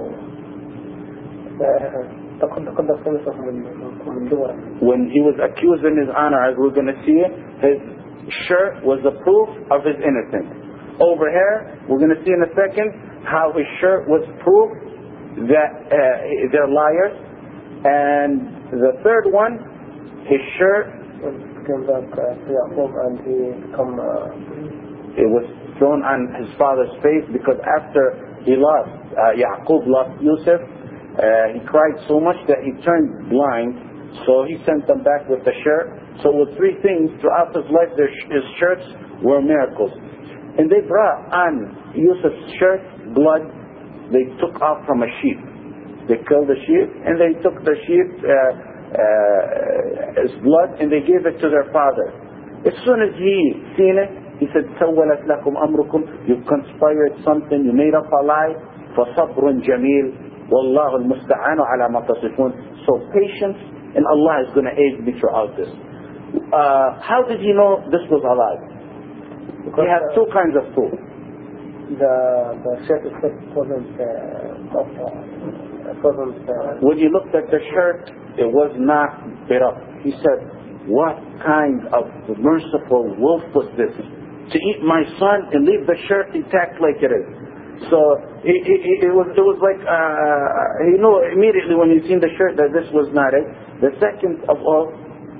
when he was accusing his honor, as we're going to see, his shirt was the proof of his innocence. Over here, we're going to see in a second how his shirt was proof that uh, they're liars. And the third one, his shirt came back uh, to Yaqub, and he become uh, it was thrown on his father's face, because after he lost uh, Yaqub lost Yusuf, uh, he cried so much that he turned blind, so he sent them back with the shirt. So with three things throughout his life, their, his shirts were miracles. And they brought on Yusuf's shirt blood they took off from a sheep. They killed the sheep, and they took the sheep uh, uh, his blood, and they gave it to their father. As soon as he seen it, he said, سَوَّلَتْ لَكُمْ أَمْرُكُمْ. You conspired something, you made up a lie. فَصَبْرٌ جَمِيلٌ وَاللَّهُ الْمُسْتَعَانُ عَلَى مَا تَصِفُونَ. So patience, and Allah is going to aid me throughout this. Uh, how did he know this was a lie? He had two kinds of proof. The the shirt itself wasn't uh, of, uh, it wasn't. Uh, when he looked at the shirt, it was not bit up. He said, "What kind of merciful wolf was this to eat my son and leave the shirt intact like it is?" So it, it, it was it was like uh, he knew immediately when he seen the shirt that this was not it. The second of all,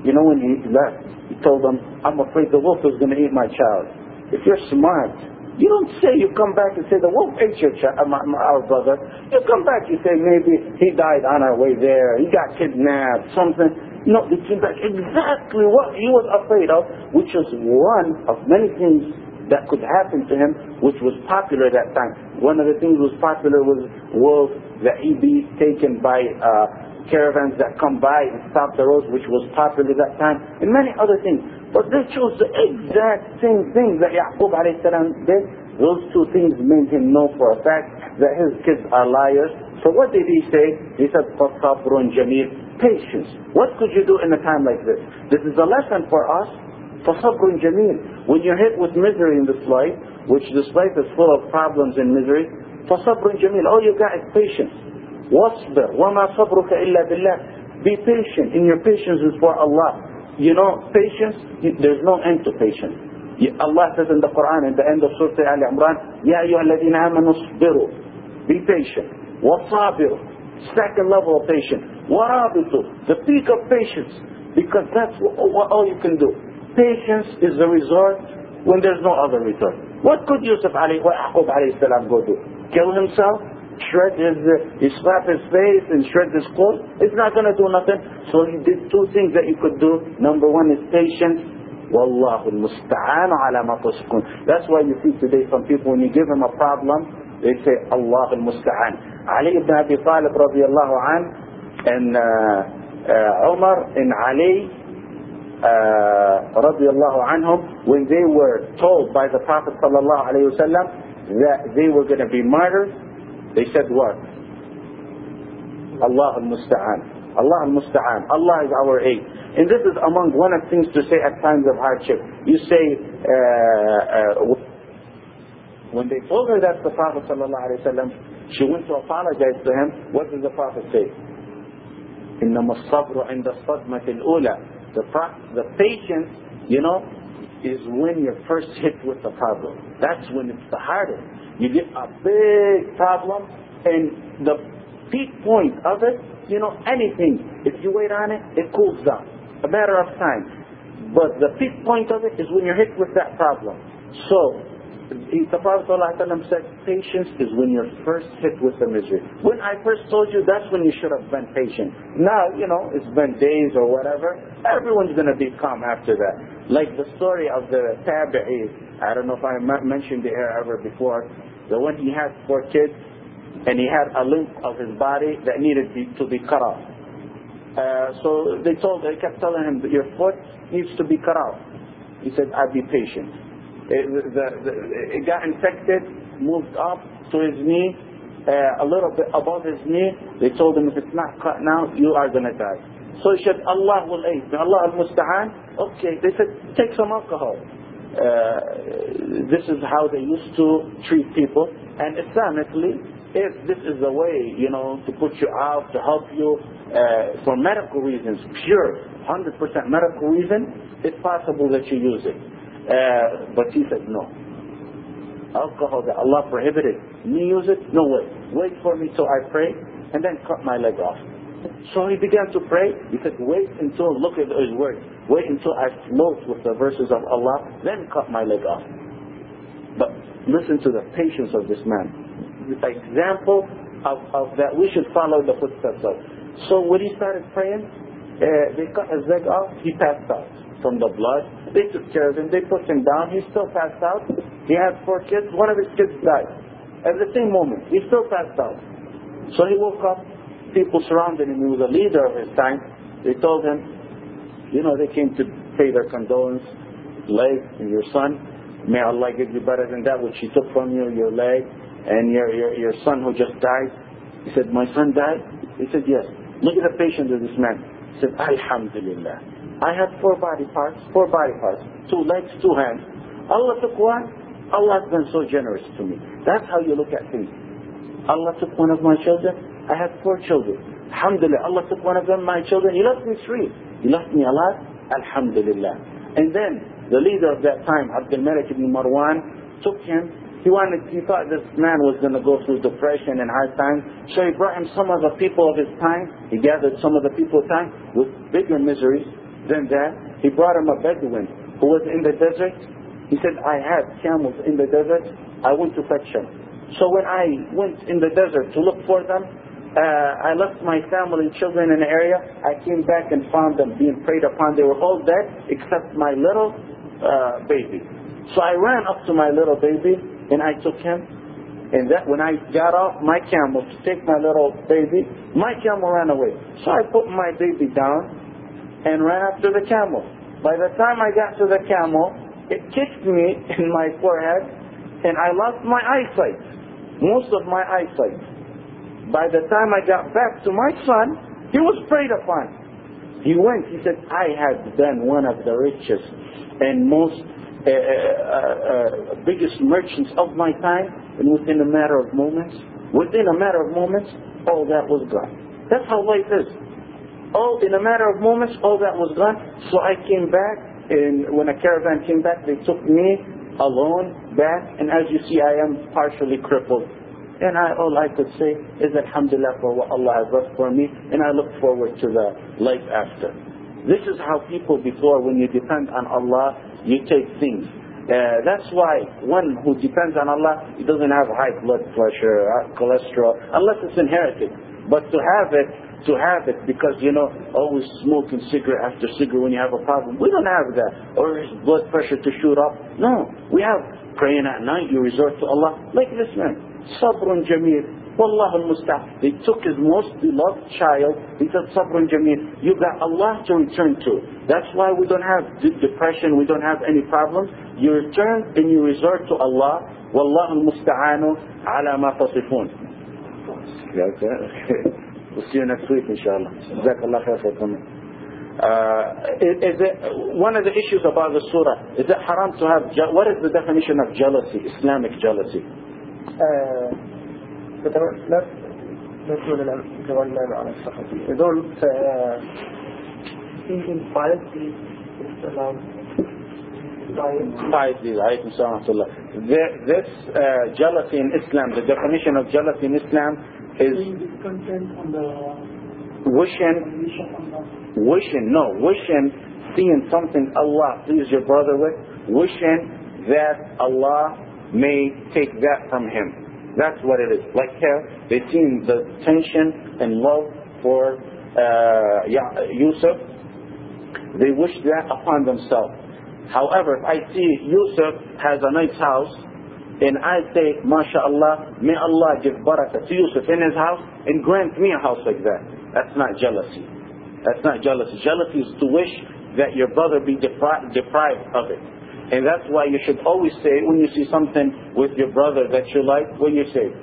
You know, when he left, he told them, I'm afraid the wolf is going to eat my child. If you're smart, you don't say, you come back and say, the wolf ate your child, uh, my, my, our brother. You come back, you say, maybe he died on our way there, he got kidnapped, something. No, it came back exactly what he was afraid of, which is one of many things that could happen to him, which was popular at that time. One of the things was popular was wolf, that he be taken by uh, caravans that come by and stop the roads, which was popular at that time, and many other things. But they chose the exact same thing that Yaqub alayhi salam did. Those two things made him know for a fact that his kids are liars. So what did he say? He said, فَصَبْرٌ جَمِيلٌ, patience. What could you do in a time like this? This is a lesson for us. فَصَبْرٌ جَمِيلٌ. When you're hit with misery in this life, which this life is full of problems and misery, فَصَبْرٌ جَمِيلٌ. All you got is patience. وَاصْبِرْ وَمَا صَبْرُكَ إِلَّا بِاللَّهِ. Be patient, and your patience is for Allah. You know, patience, there's no end to patience. Allah says in the Quran, in the end of Surah Al-Imran, يَا أَيُّهَا الَّذِينَ آمَنُوا اصْبِرُوا. Be patient. وَصَابِرُوا. Second level of patience. وَرَابِطُوا. The peak of patience. Because that's what, what all you can do. Patience is the resort when there's no other return. What could Yusuf alayhi wa Yaqub alayhi salam go do? Kill himself? Shred his, uh, he slap his face and shred his clothes? It's not going to do nothing. So he did two things that you could do. Number one is patience. Wallahu al-musta'anu ala ma tasifun. That's why you see today some people, when you give them a problem, they say, Allah al-musta'an. Ali ibn Abi Talib radiallahu an, and uh, uh, Umar and Ali Uh, radiallahu anhum, when they were told by the Prophet sallallahu alayhi wa sallam that they were going to be martyred, they said what? Allah al-musta'an. Allah al-musta'an. Allah is our aid. And this is among one of the things to say at times of hardship. You say, uh, uh, when they told her that the Prophet sallallahu alayhi wa sallam, she went to apologize to him. What does the Prophet say? إنما الصبر عند الصدمة الأولى. The, the patience, you know, is when you're first hit with the problem. That's when it's the hardest. You get a big problem, and the peak point of it, you know, anything, if you wait on it, it cools down. A matter of time. But the peak point of it is when you're hit with that problem. So, the Prophet ﷺ said, patience is when you're first hit with the misery. When I first told you, that's when you should have been patient. Now, you know, it's been days or whatever, everyone's going to be calm after that. Like the story of the Tabi'i, I don't know if I mentioned it ever before, that when he had four kids, and he had a limb of his body that needed be, to be cut off. Uh, so they told, they kept telling him that your foot needs to be cut off. He said, I'll be patient. It, the, the, it got infected, moved up to his knee, uh, a little bit above his knee. They told him, if it's not cut now, you are going to die. So he said, Allah will aid me. Allah al-musta'an. Okay, they said, take some alcohol. Uh, this is how they used to treat people. And Islamically, if this is the way, you know, to put you out, to help you uh, for medical reasons, pure, one hundred percent medical reason, it's possible that you use it. Uh, but he said, no. Alcohol that Allah prohibited, me use it? No way. Wait for me till I pray, and then cut my leg off. So he began to pray. He said, wait until, look at his word, wait until I float with the verses of Allah, then cut my leg off. But listen to the patience of this man. The example of, of that we should follow the footsteps of. So when he started praying, uh, they cut his leg off, he passed out from the blood. They took care of him, they put him down, he still passed out. He had four kids, one of his kids died. At the same moment, he still passed out. So he woke up, people surrounded him, he was a leader of his time. They told him, you know, they came to pay their condolence, leg and your son, may Allah give you better than that which he took from you, your leg, and your, your, your son who just died. He said, my son died? He said, yes. Look at the patience of this man. He said, Alhamdulillah. I had four body parts, four body parts, two legs, two hands. Allah took one. Allah has been so generous to me. That's how you look at things. Allah took one of my children. I had four children. Alhamdulillah. Allah took one of them, my children. He left me three. He left me alive. Alhamdulillah. And then the leader of that time, Abdul Malik ibn Marwan, took him. He wanted, he thought this man was going to go through depression and hard times. So he brought him some of the people of his time. He gathered some of the people of time with bigger miseries. than that. He brought him a Bedouin who was in the desert. He said, I had camels in the desert. I went to fetch them. So when I went in the desert to look for them, uh, I left my family and children in the area. I came back and found them being preyed upon. They were all dead except my little uh, baby. So I ran up to my little baby and I took him. And that when I got off my camel to take my little baby, my camel ran away. So I put my baby down and ran after the camel. By the time I got to the camel, it kicked me in my forehead and I lost my eyesight. Most of my eyesight. By the time I got back to my son, he was preyed upon. He went, he said, I had been one of the richest and most uh, uh, uh, biggest merchants of my time. And within a matter of moments, within a matter of moments, all that was gone. That's how life is. All in a matter of moments, all that was gone. So I came back, and when a caravan came back, they took me alone back. And as you see, I am partially crippled. And I, all I could say is Alhamdulillah for what Allah has left for me, and I look forward to the life after. This is how people before, when you depend on Allah, you take things. Uh, that's why one who depends on Allah, he doesn't have high blood pressure, uh, cholesterol, unless it's inherited. But to have it, to have it because, you know, always smoking cigarette after cigarette when you have a problem, we don't have that. Or his blood pressure to shoot up. No, we have praying at night, you resort to Allah. Like this man, Sabrun Jameel. Wallahu al-musta'an. They took his most beloved child. He said, Sabrun Jameel. You got Allah to return to. That's why we don't have depression. We don't have any problems. You return and you resort to Allah. Wallahu al-musta'anu ala ma tasifun. Okay. We'll see you next week, inshallah. Jazakallah khair for coming. Uh, is, is it, one of the issues about the surah, is it haram to have, what is the definition of jealousy, Islamic jealousy? Uh, لا لا تقول الجوال على السخط يدول في piety piety عليكم السلام ورحمة الله. This uh, jealousy in Islam, the definition of jealousy in Islam is wishing, wishing, no, wishing, seeing something Allah please your brother with, wishing that Allah may take that from him. That's what it is. Like here, they seen the tension and love for uh, Yusuf. They wish that upon themselves. However, if I see Yusuf has a nice house, and I say, MashaAllah, may Allah give barakah to Yusuf in his house, and grant me a house like that. That's not jealousy. That's not jealousy. Jealousy is to wish that your brother be depri- deprived of it. And that's why you should always say, when you see something with your brother that you like, when you say,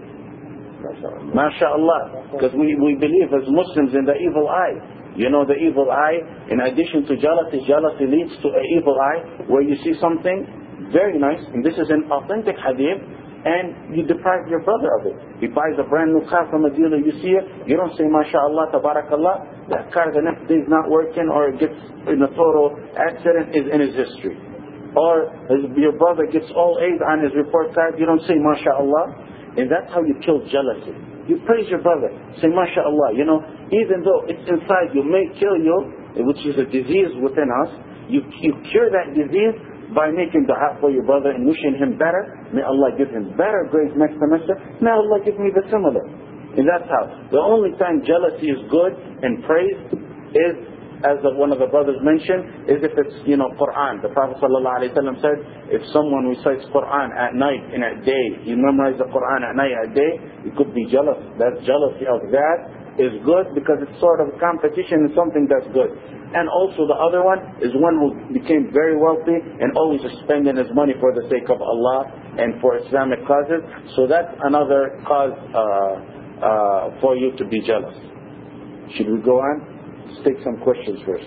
MashaAllah. Because we, we believe as Muslims in the evil eye. You know the evil eye, in addition to jealousy, jealousy leads to an evil eye, where you see something very nice, and this is an authentic hadith, and you deprive your brother of it. He buys a brand new car from a dealer, you see it, you don't say, MashaAllah, Tabarakallah, that car the next day is not working, or it gets in a total accident, is in his history. Or his, your brother gets all A's on his report card, you don't say MashaAllah. And that's how you kill jealousy. You praise your brother, say MashaAllah. You know, even though it's inside you, may kill you, which is a disease within us, you, you cure that disease by making dua for your brother and wishing him better. May Allah give him better grades next semester. May Allah give me the similar. And that's how. The only time jealousy is good and praised is, as the, one of the brothers mentioned, is if it's, you know, Quran. The Prophet ﷺ said, if someone recites Quran at night and at day, you memorize the Quran at night and at day, you could be jealous. That jealousy of that is good because it's sort of competition in something that's good. And also the other one is one who became very wealthy and always is spending his money for the sake of Allah and for Islamic causes. So that's another cause uh, uh, for you to be jealous. Should we go on? Let's take some questions first.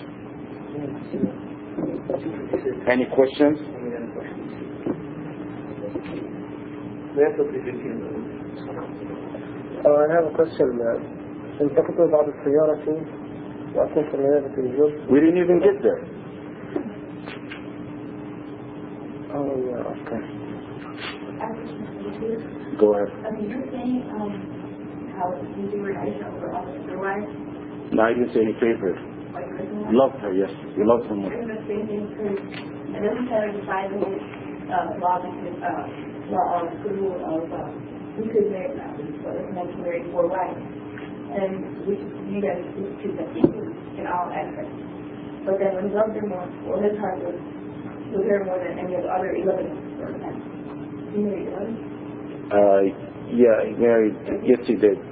Any questions? Oh, I have a question. انتقلت بعض السيارة وأكون في رياضة الجب. We didn't even get there. Oh, yeah, okay. Go ahead. I mean, you're saying um, how you do your nice over all the wives. No, I didn't say any favors. Like, Loved her, yes. He loved her more. And the same thing too. And then we kind of decided the whole uh, law because uh, law of the rule of uh, we could marry now, but it's meant to marry four wives, and we you guys treat them equally in all aspects. But then when he loved her more, well, his heart was was her more than any of the other eleven or ten. He married eleven. Uh, yeah, he married. Yes, he did.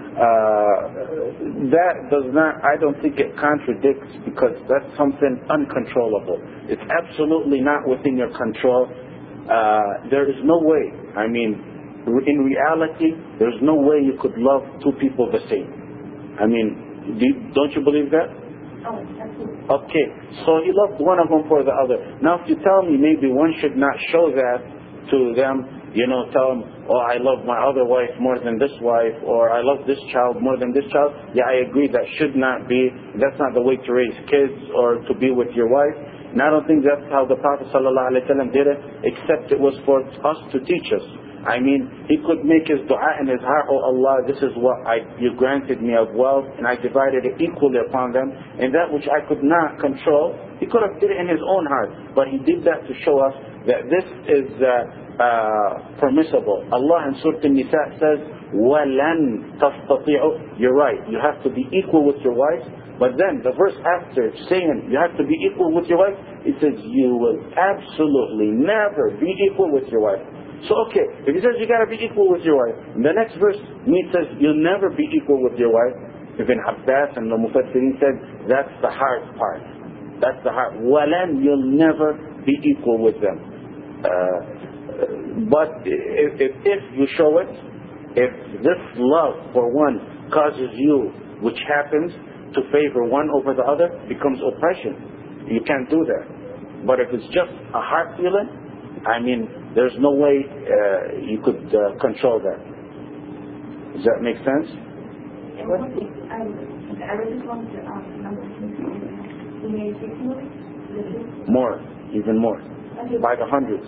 Uh, that does not, I don't think it contradicts, because that's something uncontrollable. It's absolutely not within your control. Uh, there is no way, I mean, in reality, there's no way you could love two people the same. I mean, do, don't you believe that? Oh, absolutely. Okay, so he loved one of them for the other. Now if you tell me maybe one should not show that to them, you know, tell them, oh, I love my other wife more than this wife, or I love this child more than this child. Yeah, I agree, that should not be, that's not the way to raise kids or to be with your wife. And I don't think that's how the Prophet ﷺ did it, except it was for us to teach us. I mean, he could make his dua in his heart, oh Allah, this is what I, you granted me of wealth, and I divided it equally upon them. And that which I could not control, he could have did it in his own heart. But he did that to show us that this is uh, Uh, permissible. Allah in Surah An-Nisa says, وَلَن تَسْتَطِيعُ. You're right, you have to be equal with your wife. But then the verse after saying you have to be equal with your wife, it says you will absolutely never be equal with your wife. So okay, if he says you got to be equal with your wife, the next verse me says you'll never be equal with your wife. Ibn Abbas and the Mufassirin said that's the hard part. That's the hard. وَلَن, you'll never be equal with them. Uh, But if, if, if you show it, if this love for one causes you, which happens, to favor one over the other, becomes oppression. You can't do that. But if it's just a heart feeling, I mean, there's no way uh, you could uh, control that. Does that make sense? And one thing, I, I just wanted to ask number two. You made six movies? More, even more. By the hundreds.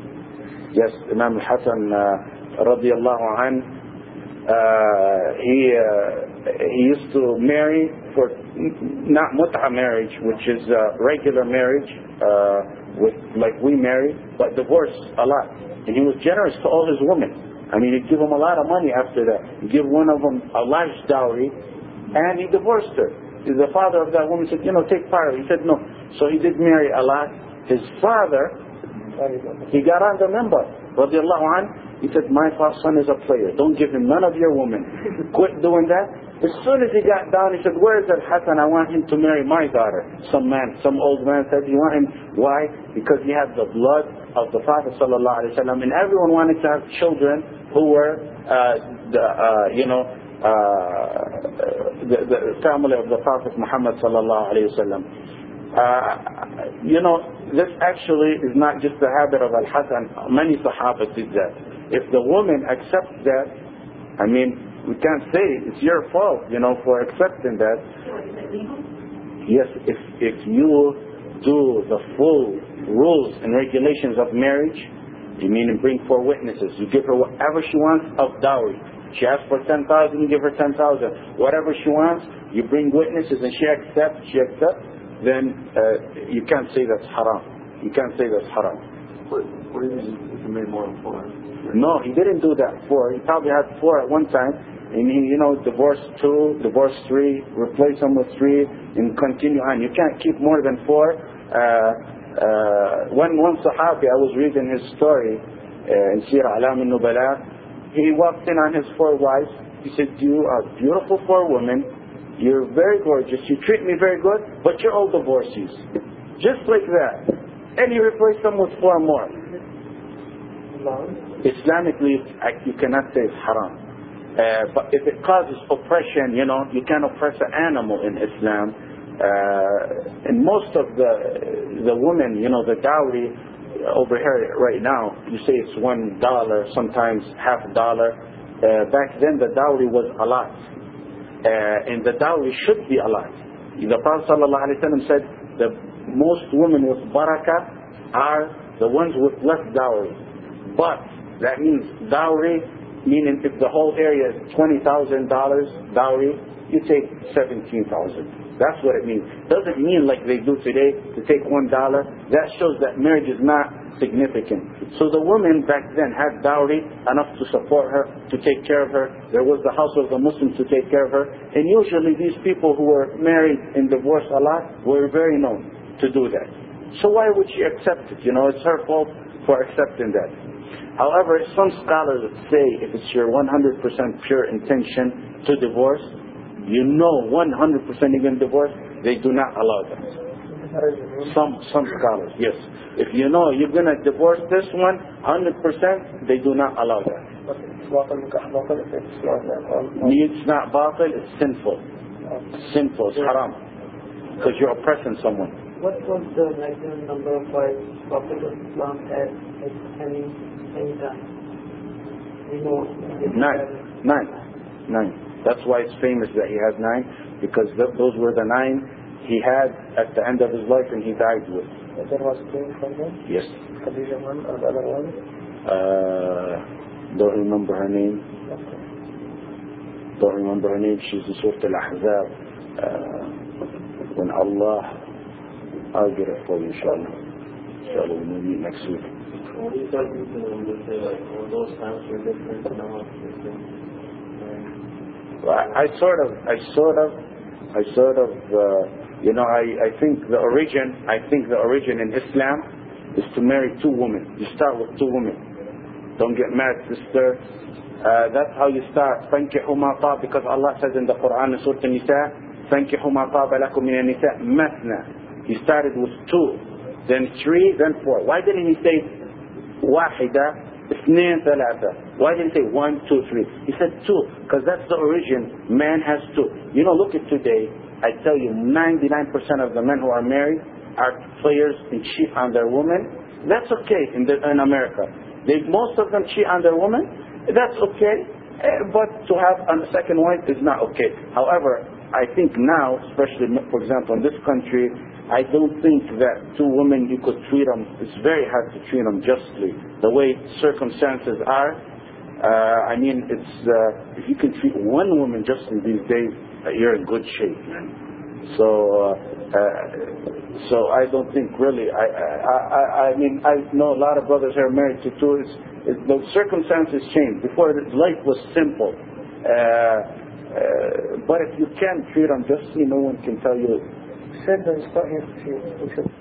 Yes, Imam al-Hasan uh, radiyallahu anh, uh, he, uh, he used to marry for, not mut'a marriage, which is uh, regular marriage, uh, with like we marry, but divorce a lot. And he was generous to all his women. I mean, he'd give them a lot of money after that. He'd give one of them a large dowry, and he divorced her. The father of that woman said, you know, take part of it. He said, no. So he did marry a lot. His father, he got on the member, radiallahu anh, he said, my son is a player. Don't give him none of your women. Quit doing that. As soon as he got down, he said, where is that Hassan? I want him to marry my daughter. Some man, some old man said, you want him? Why? Because he had the blood of the Prophet sallallahu alaihi wasallam, and everyone wanted to have children who were, uh, the, uh, you know, uh, the, the family of the Prophet Muhammad sallallahu alaihi wasallam. Uh, you know, this actually is not just the habit of Al-Hasan. Many Sahaba did that. If the woman accepts that, I mean, we can't say it's your fault, you know, for accepting that. Yes, if if you do the full rules and regulations of marriage, you mean bring four witnesses. You give her whatever she wants of dowry. She asks for ten thousand, you give her ten thousand. Whatever she wants, you bring witnesses, and she accepts. She accepts. Then uh, you can't say that's haram. You can't say that's haram. What, what do you mean if you made more than four? No, he didn't do that four. He probably had four at one time. And he, you know, divorced two, divorced three, replace them with three, and continue on. You can't keep more than four. Uh, uh, one, one Sahabi, I was reading his story uh, in Sirah Alam al-Nubala. He walked in on his four wives. He said, you are beautiful four women. You're very gorgeous. You treat me very good, but you're all divorcees. Just like that. And he replaced them with four more. Islamically, you cannot say it's haram. Uh, but if it causes oppression, you know, you can't oppress an animal in Islam. Uh, and most of the the women, you know, the dowry over here right now, you say it's one dollar, sometimes half a dollar. Uh, back then, the dowry was a lot. Uh, and the dowry should be a lot. The Prophet ﷺ said the most women with barakah are the ones with less dowry. But that means dowry, meaning if the whole area is twenty thousand dollars dowry, you take seventeen thousand. That's what it means. Doesn't mean like they do today to take one dollar. That shows that marriage is not significant. So the woman back then had dowry enough to support her, to take care of her. There was the house of the Muslims to take care of her. And usually these people who were married and divorced a lot were very known to do that. So why would she accept it? You know, it's her fault for accepting that. However, some scholars say if it's your one hundred percent pure intention to divorce, you know one hundred percent you're going to divorce, they do not allow that. Some some scholars, yes. If you know you're going to divorce this one one hundred percent, they do not allow that. It's not batil, it's sinful. It's sinful, it's haram. Because you're oppressing someone. What was the maximum number of wives Prophet of Islam had at any, any time? You know, nine. Nine. Nine. That's why it's famous that he has nine, because th- those were the nine he had at the end of his life and he died with. But there was two from them? Yes. Khadija one and the other one? Uh, don't remember her name. Okay. Don't remember her name. She's in Surah Al-Ahzab. Uh, when Allah... I'll get it for you, inshallah. Inshallah, we'll meet next week. You said you say like all those times were different and now it's different. Well, I, I sort of, I sort of, I sort of, uh, you know, I, I think the origin, I think the origin in Islam is to marry two women. You start with two women. Don't get mad, sister. Uh, that's how you start. فَانْكِحُوا مَا طَابَ, because Allah says in the Quran in Surah An-Nisa, فَانْكِحُوا مَا طَابَ لَكُم مِنَ النِّسَاءِ مَثْنَى. He started with two, then three, then four. Why didn't he say واحدة, اثنين, ثلاثة? Why didn't he say one, two, three? He said two, because that's the origin. Man has two. You know, look at today. I tell you, ninety-nine percent of the men who are married are players and cheat on their women. That's okay in, the, in America. They, most of them cheat on their women. That's okay. But to have a second wife is not okay. However, I think now, especially, for example, in this country, I don't think that two women, you could treat them, it's very hard to treat them justly. The way circumstances are, uh, I mean, it's uh, if you can treat one woman justly these days, uh, you're in good shape, man. So, uh, uh, so I don't think really, I, I, I, I mean, I know a lot of brothers who are married to two, it's, it's, the circumstances changed. Before, life was simple. Uh, uh, but if you can treat them justly, no one can tell you. Said that it's not here to